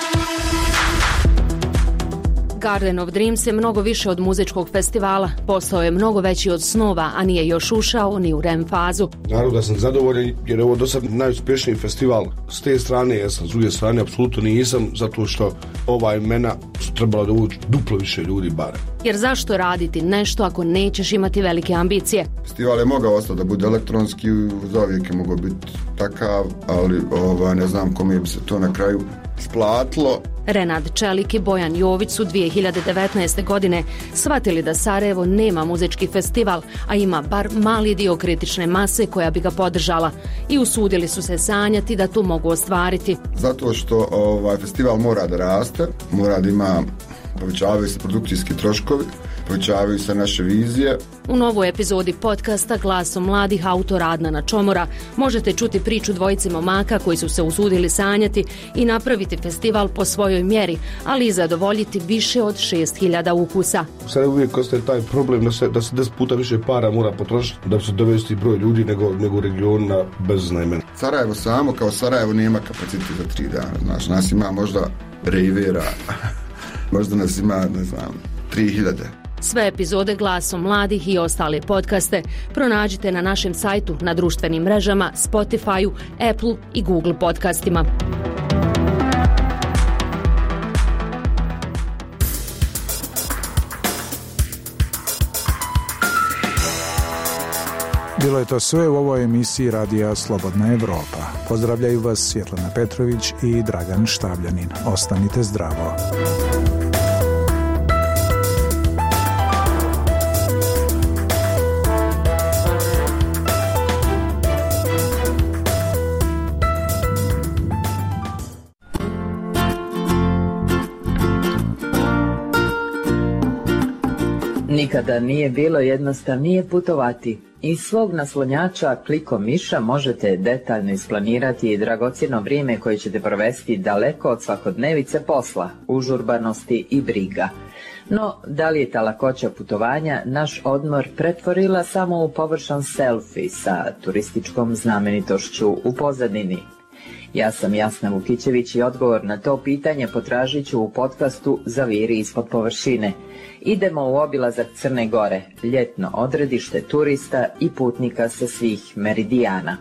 Garden of Dreams je mnogo više od muzičkog festivala. Postao je mnogo veći od snova, a nije još ušao ni u R E M fazu.
Naravno da sam zadovoljan jer je ovo do sad najuspješniji festival. S te strane jesam, s druge strane apsolutno nisam, zato što ova imena su trebala da uđu duplo više ljudi bare.
Jer zašto raditi nešto ako nećeš imati velike ambicije?
Festival je mogao ostati da bude elektronski, zauvijek je mogao biti takav, ali ova, ne znam kome bi se to na kraju isplatilo.
Renad Čelik i Bojan Jović su dvije hiljade devetnaeste. godine shvatili da Sarajevo nema muzički festival, a ima bar mali dio kritične mase koja bi ga podržala i usudili su se sanjati da tu mogu ostvariti.
Zato što ovaj festival mora da raste, mora da ima, povećavaju se produkcijski troškovi, povećavaju se naše vizije.
U novoj epizodi podcasta Glasom mladih autora Adnana Čomora možete čuti priču dvojice momaka koji su se usudili sanjati i napraviti festival po svojoj mjeri, ali i zadovoljiti više od šest hiljada ukusa.
Sad uvijek ostaje taj problem da se, da se deset puta više para mora potrošiti da bi se dovesti broj ljudi nego, nego region na bezna imena.
Sarajevo samo kao Sarajevo nema kapacitet za tri dana. Znaš, nas ima možda rejvera, možda nas ima, ne znam, tri hiljade.
Sve epizode Glasom mladih i ostale podcaste pronađite na našem sajtu, na društvenim mrežama, Spotify-u, Apple i Google podcastima.
Bilo je to sve u ovoj emisiji Radija Slobodna Evropa. Pozdravljaju vas Svjetlana Petrović i Dragan Štavljanin. Ostanite zdravo.
Nikada nije bilo jednostavnije putovati. Iz svog naslonjača klikom miša možete detaljno isplanirati dragocjeno vrijeme koje ćete provesti daleko od svakodnevice posla, užurbanosti i briga. No, da li je ta lakoća putovanja naš odmor pretvorila samo u površan selfie sa turističkom znamenitošću u pozadini? Ja sam Jasna Vukićević i odgovor na to pitanje potražit ću u podcastu Zaviri ispod površine. Idemo u obilazak Crne Gore, ljetno odredište turista i putnika sa svih meridijana.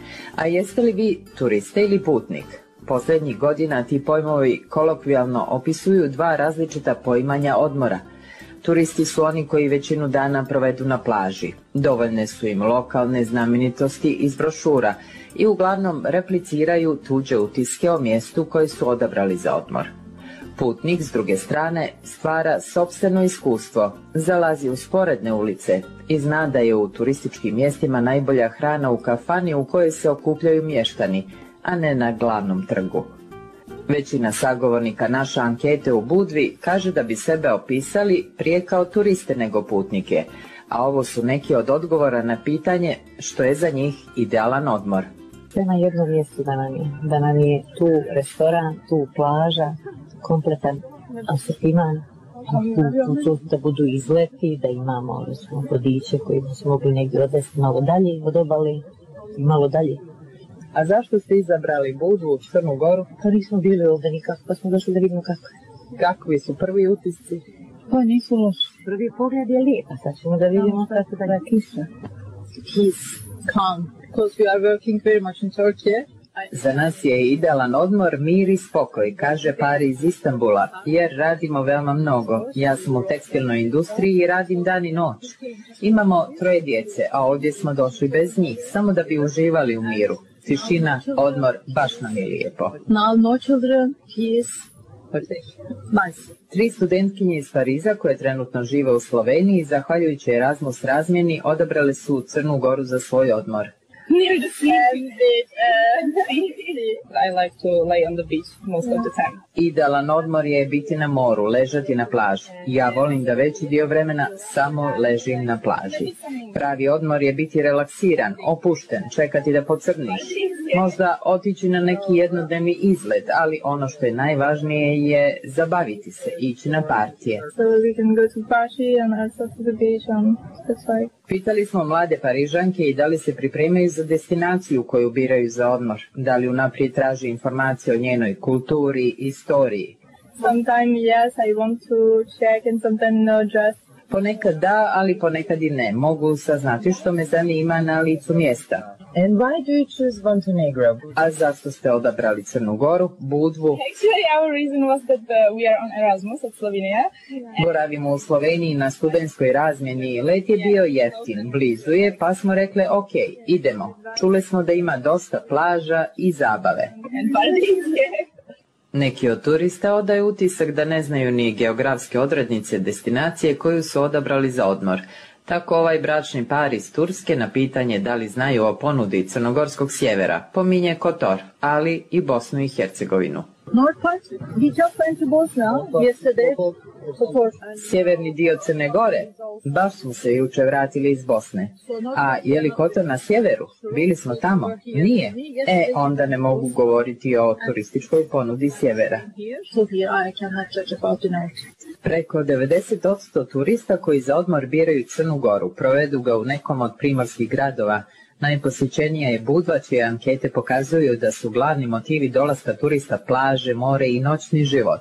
A jeste li vi turista ili putnik? Posljednjih godina ti pojmovi kolokvijalno opisuju dva različita poimanja odmora. Turisti su oni koji većinu dana provedu na plaži. Dovoljne su im lokalne znamenitosti iz brošura i uglavnom repliciraju tuđe utiske o mjestu koje su odabrali za odmor. Putnik, s druge strane, stvara sopstveno iskustvo, zalazi u sporedne ulice i zna da je u turističkim mjestima najbolja hrana u kafani u kojoj se okupljaju mještani, a ne na glavnom trgu. Većina sagovornika naše ankete u Budvi kaže da bi sebe opisali prije kao turiste nego putnike, a ovo su neki od odgovora na pitanje što je za njih idealan odmor.
Sve na jednom mjestu da nam je, da nam je tu restoran, tu plaža, kompletan asortiman, tu, tu, tu da budu izleti, da imamo recimo, vodiče koji bi se mogli negdje odvesti malo dalje od obale i malo dalje.
A zašto ste izabrali Budvu, Crnu Goru?
Pa nismo bili ovdje nikako, pa smo došli da vidimo kako.
Kakvi su prvi utisci?
Pa nisu loši. Prvi pogled je lijep, a sad ćemo da vidimo kako da je kiša.
Peace, calm, because we are working very much in Turkey.
Za nas je idealan odmor, mir i spokoj, kaže par iz Istanbula, jer radimo veoma mnogo. Ja sam u tekstilnoj industriji i radim dan i noć. Imamo troje djece, a ovdje smo došli bez njih, samo da bi uživali u miru. Tišina, odmor, baš nam je lijepo.
Now no children, peace.
Nice. Tri studentkinje iz Pariza koje trenutno žive u Sloveniji, zahvaljujući Erasmus razmjeni, odabrale su Crnu Goru za svoj odmor.
Near the sea. I like to lay on the beach most of the time.
Idealan odmor je biti na moru, ležati na plaži. Ja volim da veći dio vremena samo ležim na plaži. Pravi odmor je biti relaksiran, opušten, čekati da pocrniš. Možda otići na neki jednodnevni izlet, ali ono što je najvažnije je zabaviti se, ići na partije.
So we can go to party and also to the beach and that's why.
Pitali smo mlade Parižanke i da li se pripremaju za destinaciju koju biraju za odmor, da li unaprijed traži informacije o njenoj kulturi i istoriji.
Sometimes yes, I want to check and sometimes no, just.
Ponekad da, ali ponekad i ne. Mogu saznati što me zanima na licu mjesta.
And why do you choose Montenegro?
A zašto ste odabrali Crnu Goru, Budvu?
Actually, our reason was that uh, we are on Erasmus at Slovenia.
Boravimo u Sloveniji na studentskoj razmjeni. Let je bio jeftin, blizu je, pa smo rekli ok, idemo. Čuli smo da ima dosta plaža i zabave.
And parties.
Neki od turista odaju utisak da ne znaju ni geografske odrednice destinacije koju su odabrali za odmor. Tako ovaj bračni par iz Turske na pitanje da li znaju o ponudi crnogorskog sjevera pominje Kotor, ali i Bosnu i Hercegovinu.
North part, we just went to Bosnia yesterday.
Sjeverni dio Crne Gore, baš smo se juče vratili iz Bosne. A je li Kotor na sjeveru? Bili smo tamo? Nije. E, onda ne mogu govoriti o turističkoj ponudi sjevera. Preko devedeset posto turista koji za odmor biraju Crnu Goru provedu ga u nekom od primorskih gradova. Najposjećenija je Budva, čije ankete pokazuju da su glavni motivi dolaska turista plaže, more i noćni život.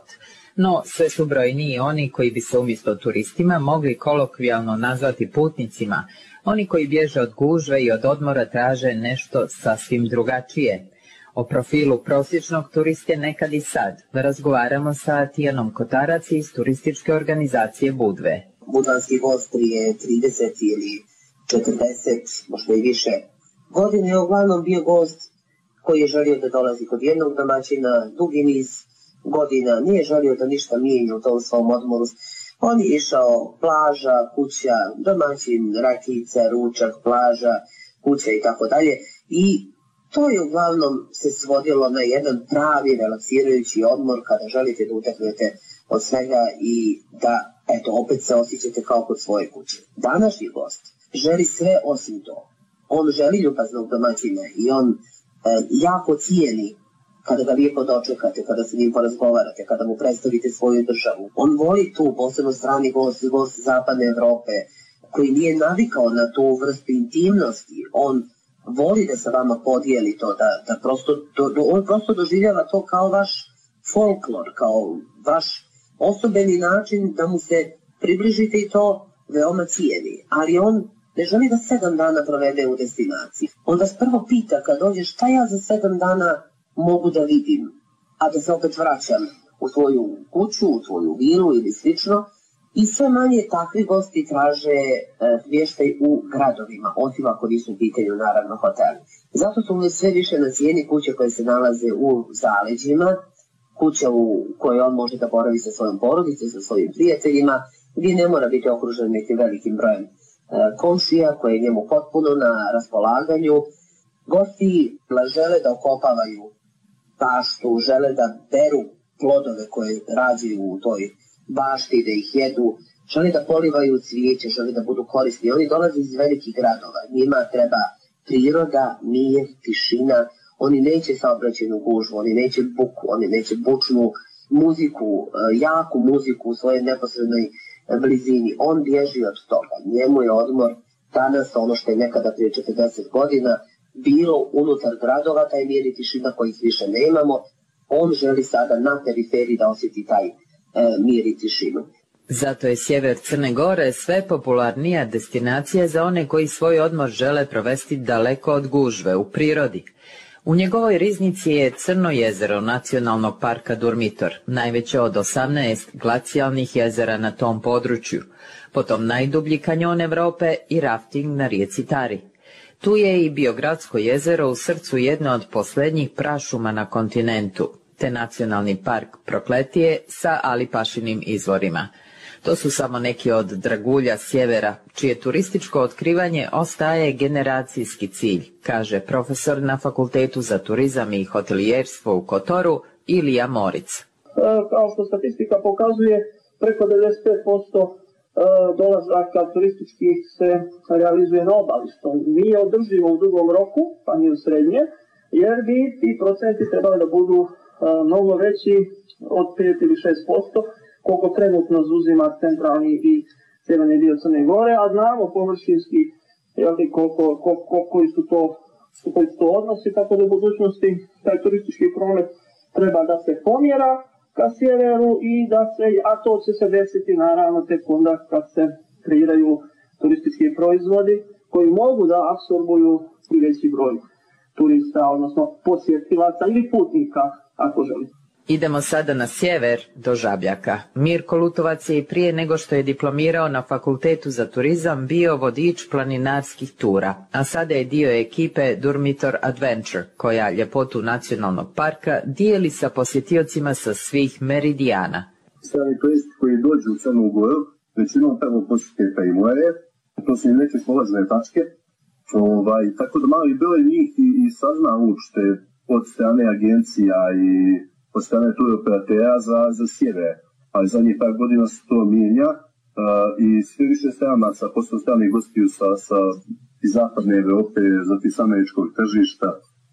No, sve su brojniji oni koji bi se umjesto turistima mogli kolokvijalno nazvati putnicima, oni koji bježe od gužve i od odmora traže nešto sasvim drugačije. O profilu prosječnog turiste nekad i sad razgovaramo sa Tijanom Kotarac iz turističke organizacije Budve.
Budvanski gost prije trideset ili četrdeset, možda i više godine je uglavnom bio gost koji je želio da dolazi kod jednog domaćina dugi niz godina, nije želio da ništa mijenja u tom svom odmoru. On je išao plaža, kuća, domaćin, rakica, ručak, plaža, kuća i tako dalje. I to je uglavnom se svodilo na jedan pravi relaksirajući odmor kada želite da uteknete od svega i da, eto, opet se osjećate kao kod svoje kuće. Današnji gost želi sve osim to. On želi ljubaznog domaćina i on e, jako cijeni kada ga lijepo dočekate, kada se njim porazgovarate, kada mu predstavite svoju državu. On voli tu, posebno strani gost, gost zapadne Evrope, koji nije navikao na tu vrstu intimnosti. On voli da se vama podijeli to, da, da prosto, do, do, on prosto doživljava to kao vaš folklor, kao vaš osobeni način da mu se približite i to veoma cijeni. Ali on ne želi da sedam dana provede u destinaciji. On vas prvo pita kad dođe šta ja za sedam dana mogu da vidim, a da se opet vraćam u svoju kuću, u svoju vilu ili slično. I sve manje takvi gosti traže e, vještaj u gradovima, osim ako nisu u pitanju naravno hoteli. Zato su sve više na cijeni kuće koje se nalaze u zaleđima, kuća u kojoj on može da boravi sa svojom porodicom, sa svojim prijateljima, gdje ne mora biti okružen nekim velikim brojem e, komšija koje je njemu potpuno na raspolaganju. Gosti žele da okopavaju baštu, žele da beru plodove koje rađaju u toj bašti, da ih jedu, žele da polivaju cvijeće, žele da budu korisni. Oni dolaze iz velikih gradova, njima treba priroda, mir, tišina, oni neće saobraćajnu gužvu, oni neće buku, oni neće bučnu muziku, jaku muziku u svojoj neposrednoj blizini. On bježi od toga, njemu je odmor danas ono što je nekada prije četrdeset godina bilo unutar gradova, taj mir i tišina kojih više nemamo. On želi sada na periferiji da osjeti taj e, mir i tišinu.
Zato je sjever Crne Gore sve popularnija destinacija za one koji svoj odmor žele provesti daleko od gužve, u prirodi. U njegovoj riznici je Crno jezero Nacionalnog parka Durmitor, najveće od osamnaest glacijalnih jezera na tom području, potom najdublji kanjon Evrope i rafting na rijeci Tari. Tu je i Biogradsko jezero u srcu jedne od posljednjih prašuma na kontinentu, te nacionalni park Prokletije sa Alipašinim izvorima. To su samo neki od dragulja sjevera, čije turističko otkrivanje ostaje generacijski cilj, kaže profesor na Fakultetu za turizam i hotelijerstvo u Kotoru Ilija Moric.
Kao što statistika pokazuje, preko devedeset pet posto dolazaka turističkih se realizuje na obali, što nije održivo u dugom roku, pa ni u srednje, jer bi ti procenti trebali da budu mnogo veći od pet ili šest posto, koliko trenutno zauzima centralni i sjeverni dio Crne Gore, a znamo površinski koliko, koliko, koji su to, koji su to odnosi, tako da u budućnosti taj turistički promet treba da se pomjera ka sjeveru i da se, a to će se desiti naravno tek onda kad se kreiraju turistički proizvodi koji mogu da apsorbuju i veći broj turista, odnosno posjetilaca ili putnika, ako želite.
Idemo sada na sjever do Žabljaka. Mirko Lutovac je i prije nego što je diplomirao na Fakultetu za turizam bio vodič planinarskih tura, a sada je dio ekipe Durmitor Adventure, koja ljepotu nacionalnog parka dijeli sa posjetiocima sa svih meridijana.
Strani turisti koji dođu u Crnu Goru, većinom prvo posjete pa i more, to su i neke polazne tačke, ovaj, tako da mali broj njih i, i sazna uopšte od strane agencija i od strane turoperatera za, za sjever, ali zadnjih par godina se to mijenja uh, i sve više stranaca, posle stranih gostiju sa, sa iz zapadne Evrope, zatim sa američkog tržišta,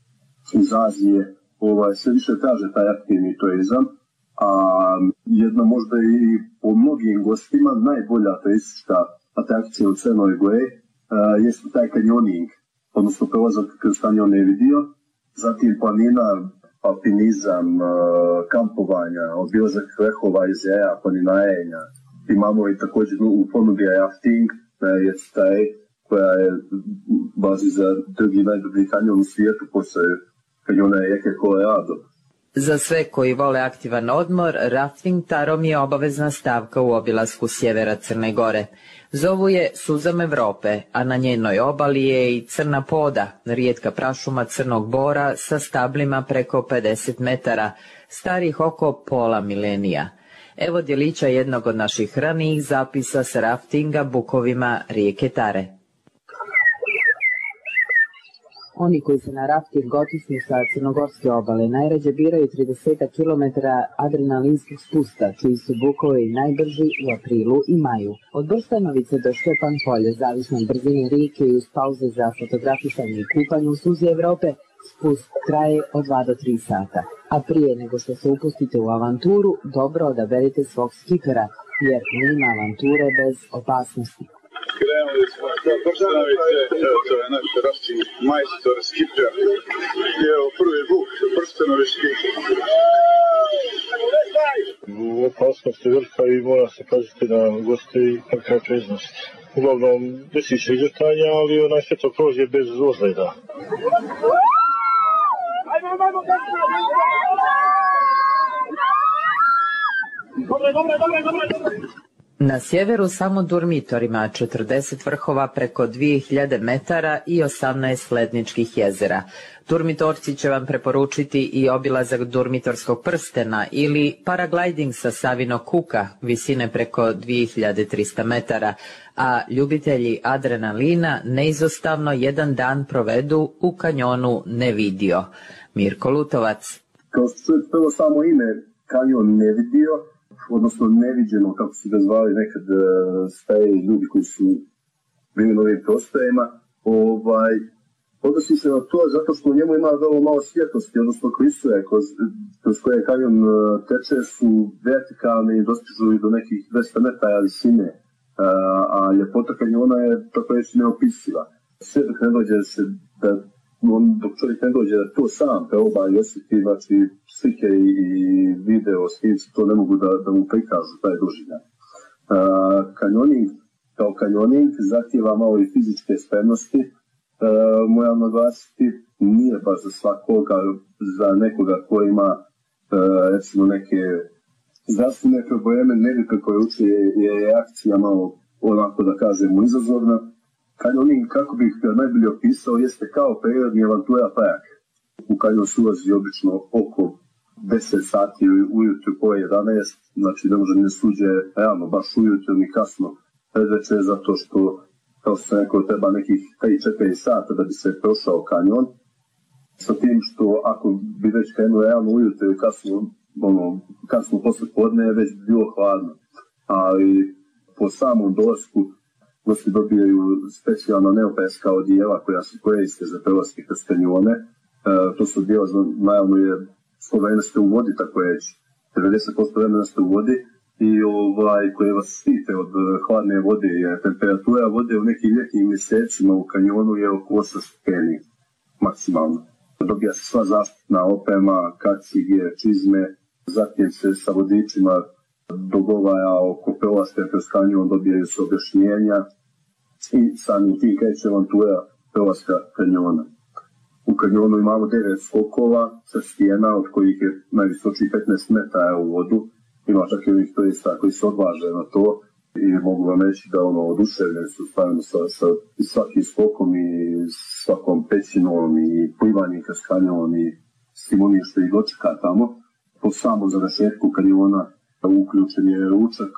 iz Azije, ovaj, sve više traže taj aktivni turizam, a jedno možda i po mnogim gostima najbolja turistička atrakcija u Crnoj Gori uh, jeste taj kanjoning, odnosno prolazak kroz kanjon Nevidio, zatim planina alpinizam, kampovanja, obilazak vrhova i zeja, planinajenja. Imamo i također u ponudi rafting, je taj koja je bazi za drugi najdublji kanjon u svijetu posle kanjona rijeke Colorado.
Za sve koji vole aktivan odmor, rafting tarom je obavezna stavka u obilasku sjevera Crne Gore. Zovu je Suzam Evrope, a na njenoj obali je i Crna Poda, rijetka prašuma crnog bora sa stablima preko pedeset metara, starih oko pola milenija. Evo djelića jednog od naših ranijih zapisa s raftinga bukovima rijeke Tare. Oni koji se na rafting otisnu sa crnogorske obale najrađe biraju trideset kilometara adrenalinskog spusta, čiji su bukovi najbrži u aprilu i maju. Od Brstanovice do Štepan polje, zavisno od brzine rijeke i uz pauze za fotografisanje i kupanje u suzi Evrope, spust traje od dva do tri sata. A prije nego što se upustite u avanturu, dobro odaberite svog skipera, jer nema avanture bez opasnosti.
Krenuli smo do Brstanovice, evo to je naš rafting majstor, skiper. Evo prvi buk, Brstanovički.
Opasnost je velika i mora se paziti na goste i kakva preznost. Uglavnom, desi se izvrtanja, ali onaj sve to prođe bez ozljeda.
Dobre, dobre, dobre, dobre, dobre.
Na sjeveru samo Durmitor ima četrdeset vrhova preko dvije hiljade metara i osamnaest ledničkih jezera. Durmitorci će vam preporučiti i obilazak Durmitorskog prstena ili paragliding sa Savinog kuka, visine preko dvije hiljade trista metara, a ljubitelji adrenalina neizostavno jedan dan provedu u kanjonu Nevidio. Mirko Lutovac.
Kao što čujete prvo samo ime kanjon Nevidio, odnosno neviđeno, kako su ga zvali nekad stariji ljudi koji su bili na ovim prostorima, ovaj, odnosi se na to zato što u njemu ima vrlo malo svjetlosti, odnosno klisure kroz, kroz koje kanjon teče su vertikalne i dostižu i do nekih dvesta metara visine, a, a ljepota kanjona je tako reći neopisiva. Sve dok ne dođe se da on, dok čovjek ne dođe da to sam preoba i osjeti, znači slike i, i video snimci to ne mogu da, da mu prikažu taj doživljaj. Kanjoning kao kanjoning zahtijeva malo i fizičke spremnosti. E, moram naglasiti, nije baš za svakoga, za nekoga ko ima e, recimo neke zdravstvene probleme, nevike koje uči je, je reakcija malo onako da kažemo izazovna. Kanjoning, kako bih najbolje opisao, jeste kao prirodni avantura park. U kanjon se ulazi obično oko deset sati ujutru po jedanaest, znači ne može ni suđe realno baš ujutru ni kasno predveče, zato što, kao što sam rekao, treba nekih tri do četiri sata da bi se prošao kanjon. Sa tim što ako bi već krenuo realno ujutru i kasno, ono, kasno posle podne je već bilo hladno. Ali po samom dolasku gosti dobijaju specijalna neoprenska odijela koja se koriste za prelaske kroz kanjone. E, to su odijela, naravno je sto vremena ste u vodi, tako reći, devedeset posto vremena ste u vodi i ovaj, koje vas štite od hladne vode, jer temperatura vode u nekim ljetnim mjesecima u kanjonu je oko osam stepeni maksimalno. Dobija se sva zaštitna oprema, kacige, čizme, zatim se sa vodičima dogovara oko prelaska kroz kanjon, dobijaju se objašnjenja i samim tim kreće avantura prelaska kanjona. U kanjonu imamo devet skokova sa stijena, od kojih je najvisočiji petnaest metara u vodu. Ima čak i onih turista koji se odvaže na to i mogu vam reći da ono oduševljeni su stavljeno sa, sa svakim skokom i svakom pećinom i plivanjem kroz kanjon i svim onim što ih dočeka tamo. Po samom završetku kanjona uključen je ručak,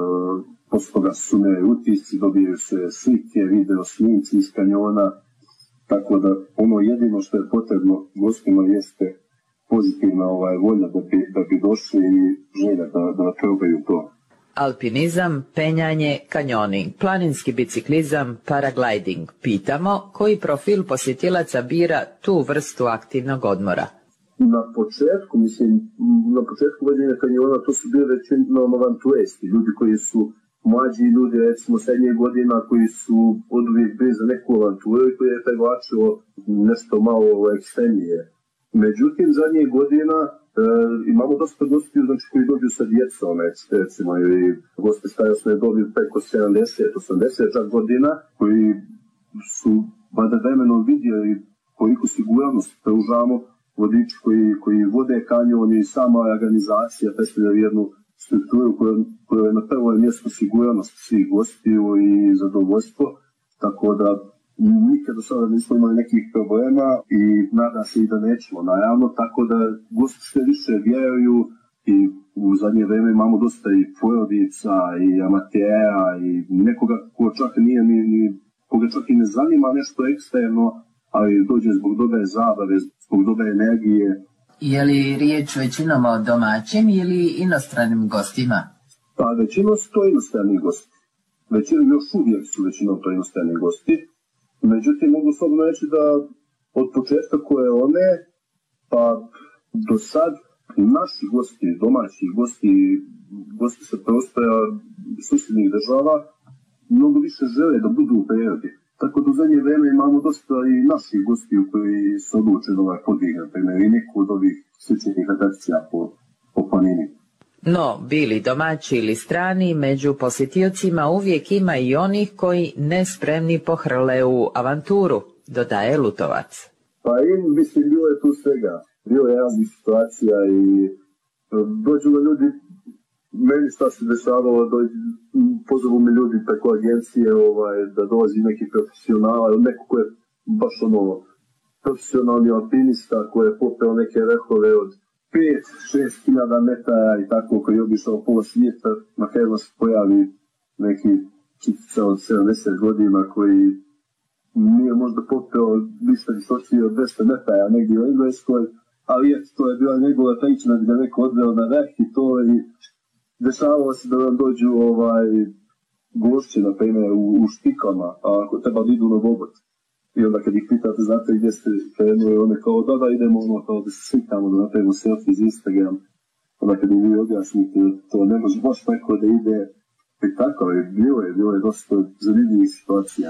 posle toga su sumeraju utisci, dobijaju se slike, video snimci iz kanjona, tako da ono jedino što je potrebno gostima jeste pozitivna ovaj, volja da bi, da bi došli i želja da, da probaju to.
Alpinizam, penjanje, kanjoning, planinski biciklizam, paragliding. Pitamo koji profil posjetilaca bira tu vrstu aktivnog odmora.
Na početku, mislim, na početku vođenja kanjona to su bili većinom avanturisti, ljudi koji su mlađi ljudi, recimo srednje godina, koji su od uvijek bili za neku avanturu i koji je privlačilo nešto malo ekstremnije Međutim, zadnjih godina e, imamo dosta gostiju, znači, koji dođu sa djecom, recimo, ili gosti starosne dobi preko sedamdeset osamdeset godina, koji su vada vremenom vidjeli koliko sigurnost pružamo, vodiči koji, koji vode kanjon i sama organizacija predstavlja jednu strukturu koja je na prvo mjesto sigurnost svih gostiju i zadovoljstvo, tako da nikad do sada nismo imali nekih problema i nada se i da nećemo, naravno, tako da gosti sve više vjeruju i u zadnje vrijeme imamo dosta i porodica i amatera i nekoga ko čak nije ni, ni koga čak i ne zanima nešto eksterno, ali dođe zbog dobre zabave, zbog dobre energije.
Je li riječ većinom o domaćim ili inostranim gostima?
Pa većinom su to inostrani gosti. Većinom još uvijek su većinom to inostrani gosti. Međutim, mogu slobodno reći da od početka koje one, pa do sad naši gosti, domaći gosti, gosti sa prostora susjednih država, mnogo više žele da budu u prirodi. Tako da u zadnje vrijeme imamo dosta i naših gostiju koji su odlučeni ovaj podvig, na primjer, i neku od ovih sličnih atrakcija po, po planini.
No, bili domaći ili strani, među posjetiocima uvijek ima i onih koji nespremni pohrle u avanturu, dodaje Lutovac.
Pa i, mislim, bilo je tu svega. Bilo je raznih situacija i dođu na ljudi, meni šta se dešavalo, pozovu mi ljudi preko agencije ovaj, da dolazi neki profesionala, neko ko je baš ono profesionalni alpinista koji je popeo neke vrhove od pet do šest hiljada metara i tako, koji je obišao pola svijeta, na kraju se pojavi neki čitica od sedamdeset godina koji nije možda popeo više visočije od dvesta metara negdje u Engleskoj, ali je, to je bila njegova priča da bi ga neko odveo na vrh i to i dešavalo se da nam dođu ovaj, gošće, na primjer, u, u štikama, a ako treba da idu na Bobot. I onda kad ih pitate, znate gdje ste krenuli, one kao, da, da, idemo ono, kao da se slikamo, da napravimo selfie iz Instagram. Onda kad im vi objasnite, to ne može baš neko da ide. I tako je, bilo je, bilo je dosta zanimljivih situacija.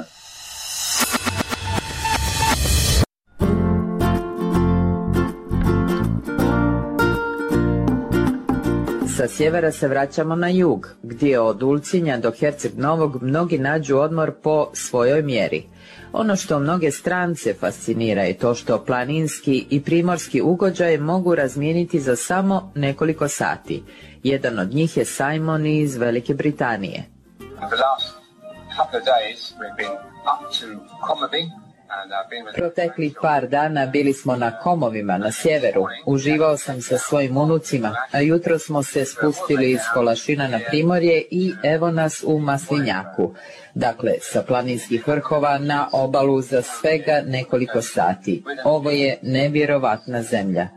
Sa sjevera se vraćamo na jug, gdje od Ulcinja do Herceg Novog mnogi nađu odmor po svojoj mjeri. Ono što mnoge strance fascinira je to što planinski i primorski ugođaj mogu razmijeniti za samo nekoliko sati. Jedan od njih je Simon iz Velike Britanije. Proteklih par dana bili smo na Komovima na sjeveru. Uživao sam sa svojim unucima, a jutro smo se spustili iz Kolašina na Primorje i evo nas u Maslinjaku. Dakle, sa planinskih vrhova na obalu za svega nekoliko sati. Ovo je nevjerovatna zemlja.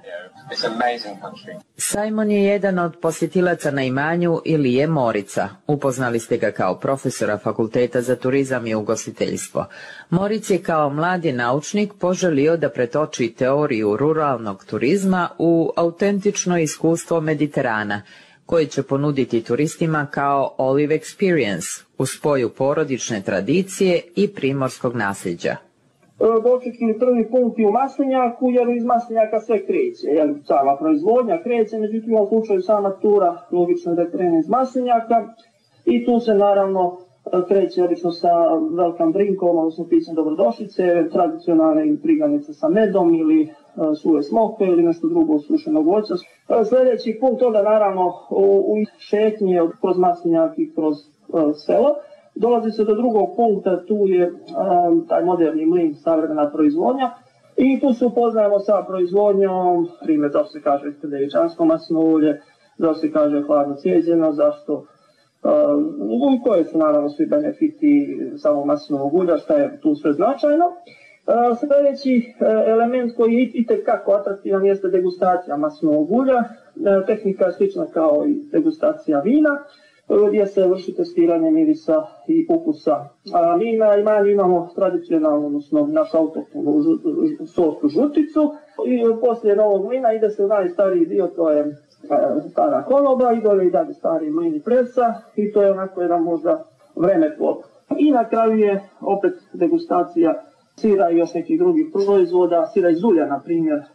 Simon je jedan od posjetilaca na imanju Ilije Morica. Upoznali ste ga kao profesora Fakulteta za turizam i ugostiteljstvo. Moric je kao mladi naučnik poželio da pretoči teoriju ruralnog turizma u autentično iskustvo Mediterana, koje će ponuditi turistima kao Olive Experience, u spoju porodične tradicije i primorskog nasljeđa.
Dočekili prvi punkt u Maslinjaku, jer iz Maslinjaka sve kreće, jer sama proizvodnja kreće, međutim u ovom slučaju sama tura logično da krene iz Maslinjaka i tu se naravno kreće obično sa welcome drinkom, odnosno pićem dobrodošlice, tradicionalne priganice sa medom ili suve smoke ili nešto drugo od sušenog voća. Sljedeći punkt onda naravno u, u šetnje kroz Maslinjak i kroz uh, selo. Dolazi se do drugog punkta, tu je um, taj moderni mlin, savremena proizvodnja i tu se upoznajemo sa proizvodnjom, primjer zašto se kaže devičansko maslinovo ulje, zašto se kaže hladno cijeđeno, zašto uh, i koje su naravno svi benefiti samog maslinovog ulja, šta je tu sve značajno. Uh, sljedeći uh, element koji je itekako atraktivan jeste degustacija maslinovog ulja. Uh, tehnika je slična kao i degustacija vina, gdje se vrši testiranje mirisa i ukusa. A mi na imanju imamo tradicionalno, odnosno našu autohtonu sortu žuticu i poslije novog mlina ide se u najstariji dio, to je stara konoba i dole i dalje stari mlin i presa i to je onako jedan možda vremeplov. I na kraju je opet degustacija sira i još nekih drugih proizvoda, sira iz ulja na primjer.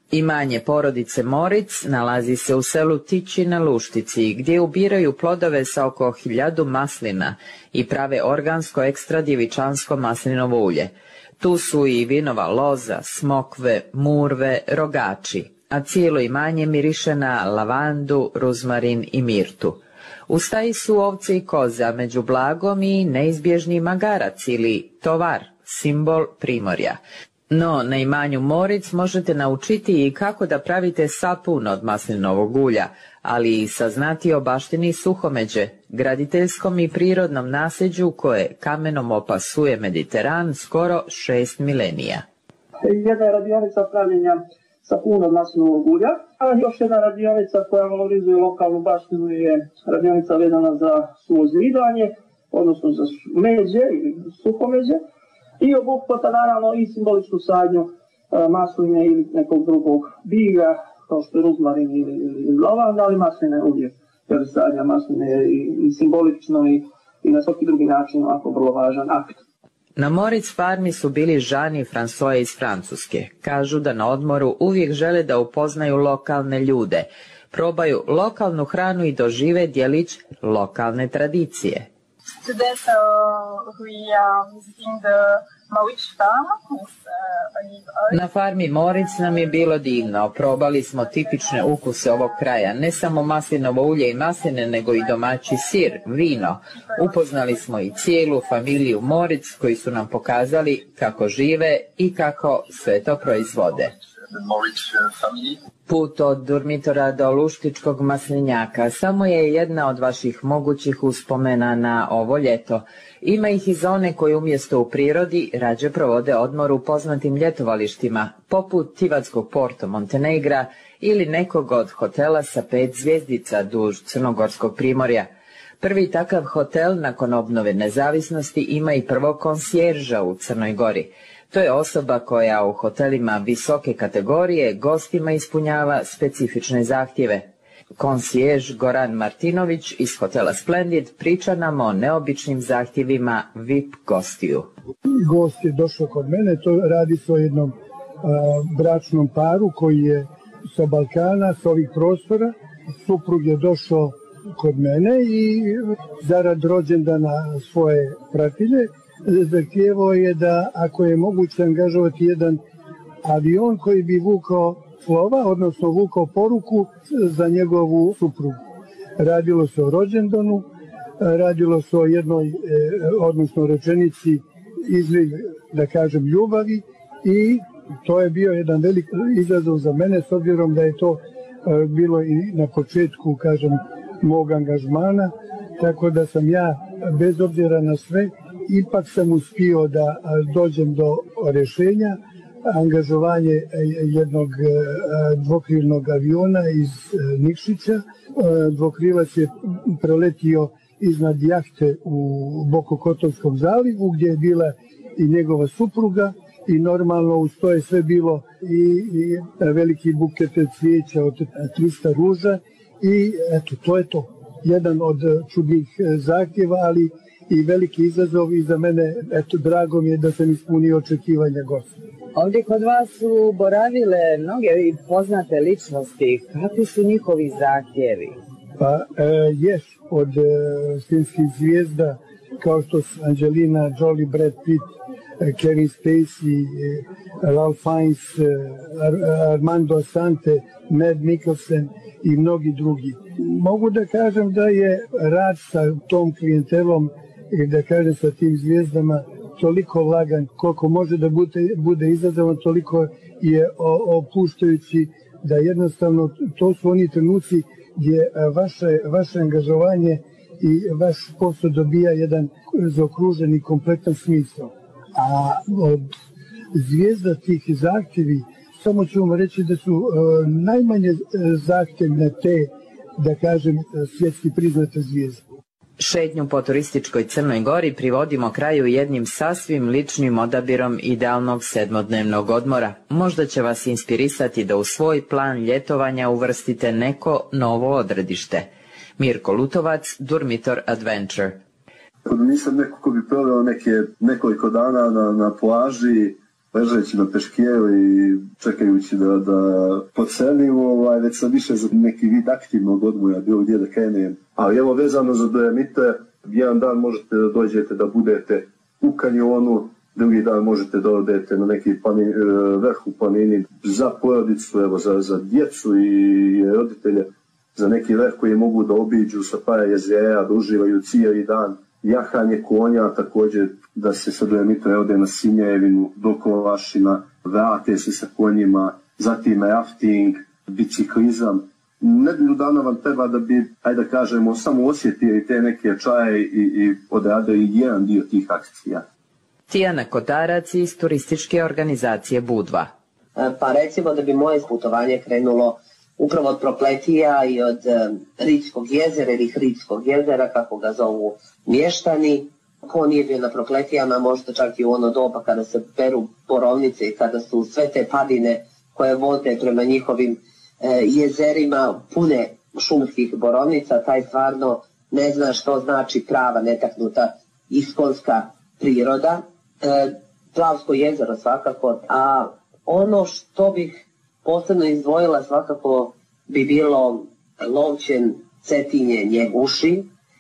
Imanje porodice Moric nalazi se u selu Tići na Luštici, gdje ubiraju plodove sa oko hiljadu maslina i prave organsko ekstra djevičansko maslinovo ulje. Tu su i vinova loza, smokve, murve, rogači, a cijelo imanje miriše na lavandu, ruzmarin i mirtu. U staji su ovce i koze, a među blagom i neizbježni magarac ili tovar, simbol primorja. No, na imanju Moric možete naučiti i kako da pravite sapun od maslinovog ulja, ali i saznati o baštini Suhomeđe, graditeljskom i prirodnom nasljeđu koje kamenom opasuje Mediteran skoro šest milenija.
Jedna je radionica pravljenja sapuna od maslinovog ulja, a još jedna radionica koja valorizuje lokalnu baštinu je radionica vezana za suvozidanje, odnosno za međe ili suhomeđe, i obuhvata naravno i simboličnu sadnju e, masline ili nekog drugog biga, kao što je ruzmarin ili, ili lavanda, ali masline uvijek, jer sadnja masline je i, i simbolično i, i na svaki drugi način ovako vrlo važan akt.
Na Moric farmi su bili Jean i François iz Francuske. Kažu da na odmoru uvijek žele da upoznaju lokalne ljude, probaju lokalnu hranu i dožive djelić lokalne tradicije.
Today, so we are visiting the Moric farm with uh, olive oil.
Na farmi Moric nam je bilo divno. Probali smo tipične ukuse ovog kraja, ne samo maslinovo ulje i masline, nego i domaći sir, vino. Upoznali smo i cijelu familiju Moric koji su nam pokazali kako žive i kako sve to proizvode. Put od Durmitora do Luštičkog maslinjaka samo je jedna od vaših mogućih uspomena na ovo ljeto. Ima ih i zone koje umjesto u prirodi rađe provode odmor u poznatim ljetovalištima, poput Tivatskog Porto Montenegra ili nekog od hotela sa pet zvjezdica duž Crnogorskog primorja. Prvi takav hotel nakon obnove nezavisnosti ima i prvog konsjerža u Crnoj Gori. To je osoba koja u hotelima visoke kategorije gostima ispunjava specifične zahtjeve. Konsjež Goran Martinović iz hotela Splendid priča nam o neobičnim zahtjevima V I P gostiju.
Gost je došao kod mene, to radi se o jednom a, bračnom paru koji je sa Balkana, sa ovih prostora. Suprug je došao kod mene i zarad rođendana svoje pratilje zahtijevao je da ako je moguće angažovati jedan avion koji bi vukao slova, odnosno vukao poruku za njegovu suprugu. Radilo se o rođendanu, radilo se o jednoj, odnosno rečenici izliv, da kažem, ljubavi, i to je bio jedan velik izazov za mene, s obzirom da je to bilo i na početku, kažem, mog angažmana, tako da sam ja, bez obzira na sve, ipak sam uspio da dođem do rješenja, angažovanje jednog dvokrilnog aviona iz Nikšića. Dvokrilac je preletio iznad jahte u Bokokotorskom zalivu, gdje je bila i njegova supruga, i normalno uz to je sve bilo i, i veliki buket cvijeća od trista ruža, i eto, to je to. Jedan od čudnih zahtjeva, ali i veliki izazov, i za mene, eto, drago mi je da sam ispunio očekivanja gosta.
Ovdje kod vas su boravile mnoge poznate ličnosti. Kakvi su njihovi zahtjevi?
Pa, e, jes, od e, filmskih zvijezda, kao što su Angelina Jolie, Brad Pitt, e, Kevin Spacey, e, Ralph Fiennes, e, Ar Armando Assante, Mad Mikkelsen i mnogi drugi. Mogu da kažem da je rad sa tom klijentelom, i da kažem sa tim zvijezdama, toliko lagan, koliko može da bude, bude izazovan, toliko je opuštajući, da jednostavno to su oni trenuci gdje vaše, vaše angažovanje i vaš posao dobija jedan zaokružen i kompletan smisao. A od zvijezda tih zahtjevi, samo ću vam reći da su uh, najmanje zahtjevne te, da kažem, svjetski priznate zvijezde.
Šetnju po turističkoj Crnoj Gori privodimo kraju jednim sasvim ličnim odabirom idealnog sedmodnevnog odmora. Možda će vas inspirisati da u svoj plan ljetovanja uvrstite neko novo odredište. Mirko Lutovac, Durmitor Adventure.
Nisam neko ko bi proveo neke, nekoliko dana na, na plaži ležeći na peškijelu i čekajući da, da podsedim, ovaj, već sam više za neki vid aktivnog odmoja bilo gdje da krenem. Ali evo, vezano za Dolomite, jedan dan možete da dođete da budete u kanjonu, drugi dan možete da odete na neki planin, vrh u planini za porodicu, evo, za, za djecu i roditelje, za neki vrh koji mogu da obiđu sa par jezera, da uživaju cijeli dan. Jahanje konja, također da se sa Dolomite ode na Sinjevinu, do Kolovašina, vrate se sa konjima, zatim rafting, biciklizam. Nedelju dana vam treba da bi, ajde da kažemo, samo osjetili te neke čaje i, i odradili jedan dio tih akcija.
Tijana Kotarac iz turističke organizacije Budva.
Pa recimo da bi moje putovanje krenulo upravo od Prokletija i od um, Ritskog jezera ili Hridskog jezera, kako ga zovu mještani. Ko nije bio na Prokletijama, možda čak i u ono doba kada se peru borovnice i kada su sve te padine koje vode prema njihovim e, jezerima pune šumskih borovnica, taj stvarno ne zna što znači prava netaknuta iskonska priroda. E, Plavsko jezero svakako, a ono što bih posebno izdvojila svakako bi bilo Lovćen, Cetinje, Njeguši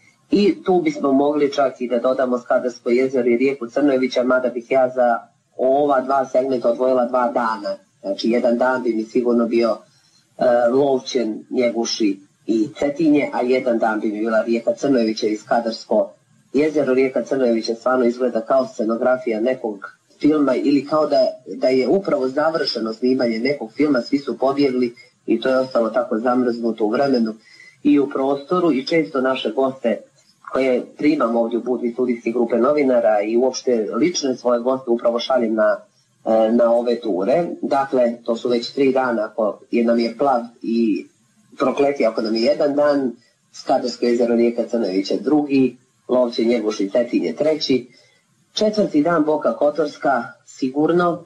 i tu bismo mogli čak i da dodamo Skadarsko jezero i rijeku Crnojevića, mada bih ja za ova dva segmenta odvojila dva dana. Znači jedan dan bi mi sigurno bio uh, Lovćen, Njeguši i Cetinje, a jedan dan bi mi bila rijeka Crnojevića i Skadarsko jezero. Rijeka Crnojevića stvarno izgleda kao scenografija nekog filma ili kao da, da je upravo završeno snimanje nekog filma, svi su pobjegli i to je ostalo tako zamrznuto u vremenu i u prostoru i često naše goste koje primam ovdje u Budvi studijske grupe novinara i uopšte lične svoje goste upravo šaljem na, na ove ture. Dakle, to su već tri dana ako je nam je Plav i Prokletija, ako nam je jedan dan, Skadarsko jezero, rijeka Crnojevića drugi, Lovće, Njeguš i Cetinje treći. Četvrti dan Boka Kotorska, sigurno.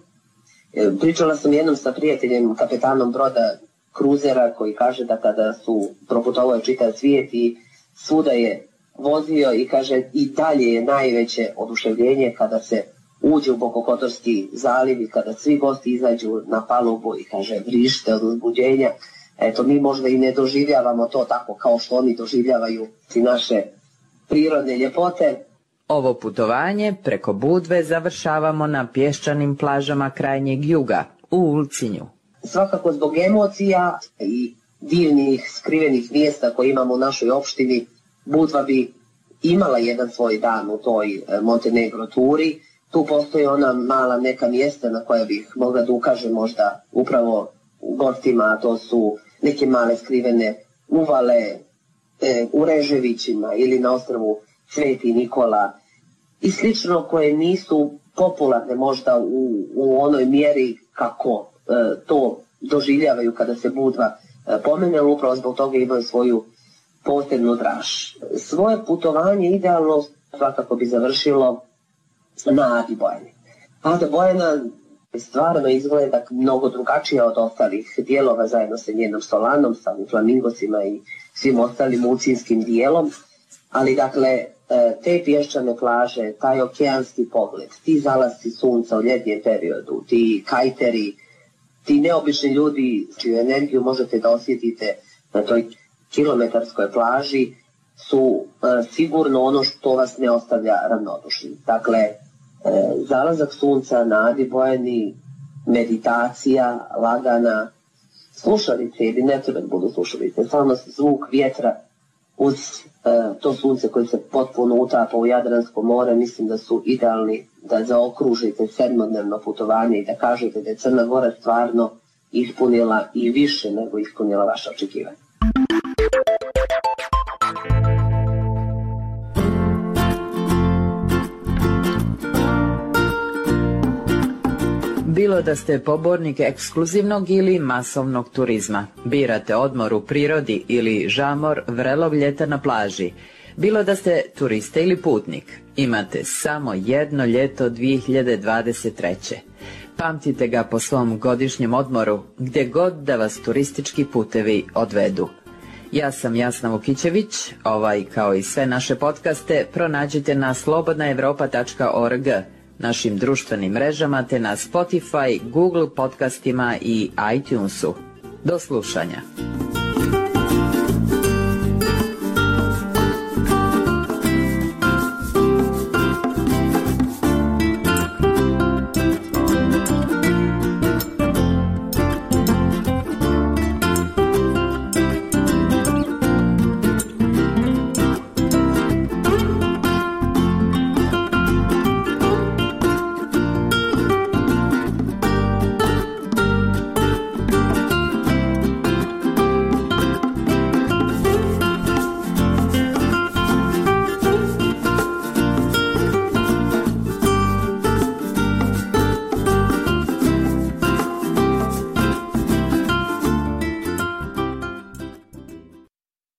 Pričala sam jednom sa prijateljem, kapetanom broda kruzera, koji kaže da kada su proputovao čitav svijet i svuda je vozio i kaže i dalje je najveće oduševljenje kada se uđe u Bokokotorski zaliv i kada svi gosti izađu na palubu i kaže vrište od uzbuđenja. Eto, mi možda i ne doživljavamo to tako kao što oni doživljavaju i naše prirodne ljepote.
Ovo putovanje preko Budve završavamo na pješčanim plažama krajnjeg juga, u Ulcinju.
Svakako zbog emocija i divnih skrivenih mjesta koje imamo u našoj opštini, Budva bi imala jedan svoj dan u toj Montenegro turi. Tu postoji ona mala neka mjesta na koja bih mogla da ukažem možda upravo gostima, a to su neke male skrivene uvale e, u Reževićima ili na ostrvu Sveti Nikola i slično, koje nisu popularne možda u, u onoj mjeri kako e, to doživljavaju kada se Budva e, pomene, ali upravo zbog toga imaju svoju posebnu draž. Svoje putovanje idealno svakako bi završilo na Adi Bojani. Ada Bojana stvarno izgleda mnogo drugačija od ostalih dijelova zajedno sa njenom Solanom, sa flamingosima i svim ostalim ulcinskim dijelom, ali dakle te pješčane plaže, taj okeanski pogled, ti zalasci sunca u ljetnjem periodu, ti kajteri, ti neobični ljudi čiju energiju možete da osjetite na toj kilometarskoj plaži su uh, sigurno ono što vas ne ostavlja ravnodušnim. Dakle, uh, zalazak sunca na Adi Bojani, meditacija, lagana, slušalice ili ne treba da budu slušalice, samo zvuk vjetra uz uh, to sunce koje se potpuno utapa u Jadransko more, mislim da su idealni da zaokružite sedmodnevno putovanje i da kažete da je Crna Gora stvarno ispunila i više nego ispunila vaše očekivanje. Bilo da ste pobornik ekskluzivnog ili masovnog turizma, birate odmor u prirodi ili žamor vrelog ljeta na plaži, bilo da ste turista ili putnik, imate samo jedno ljeto dvije hiljade dvadeset treće. Pamtite ga po svom godišnjem odmoru, gdje god da vas turistički putevi odvedu. Ja sam Jasna Vukićević, ovaj kao i sve naše podcaste pronađite na slobodna evropa tačka org.
našim društvenim mrežama te na Spotify, Google podcastima i iTunesu. Do slušanja.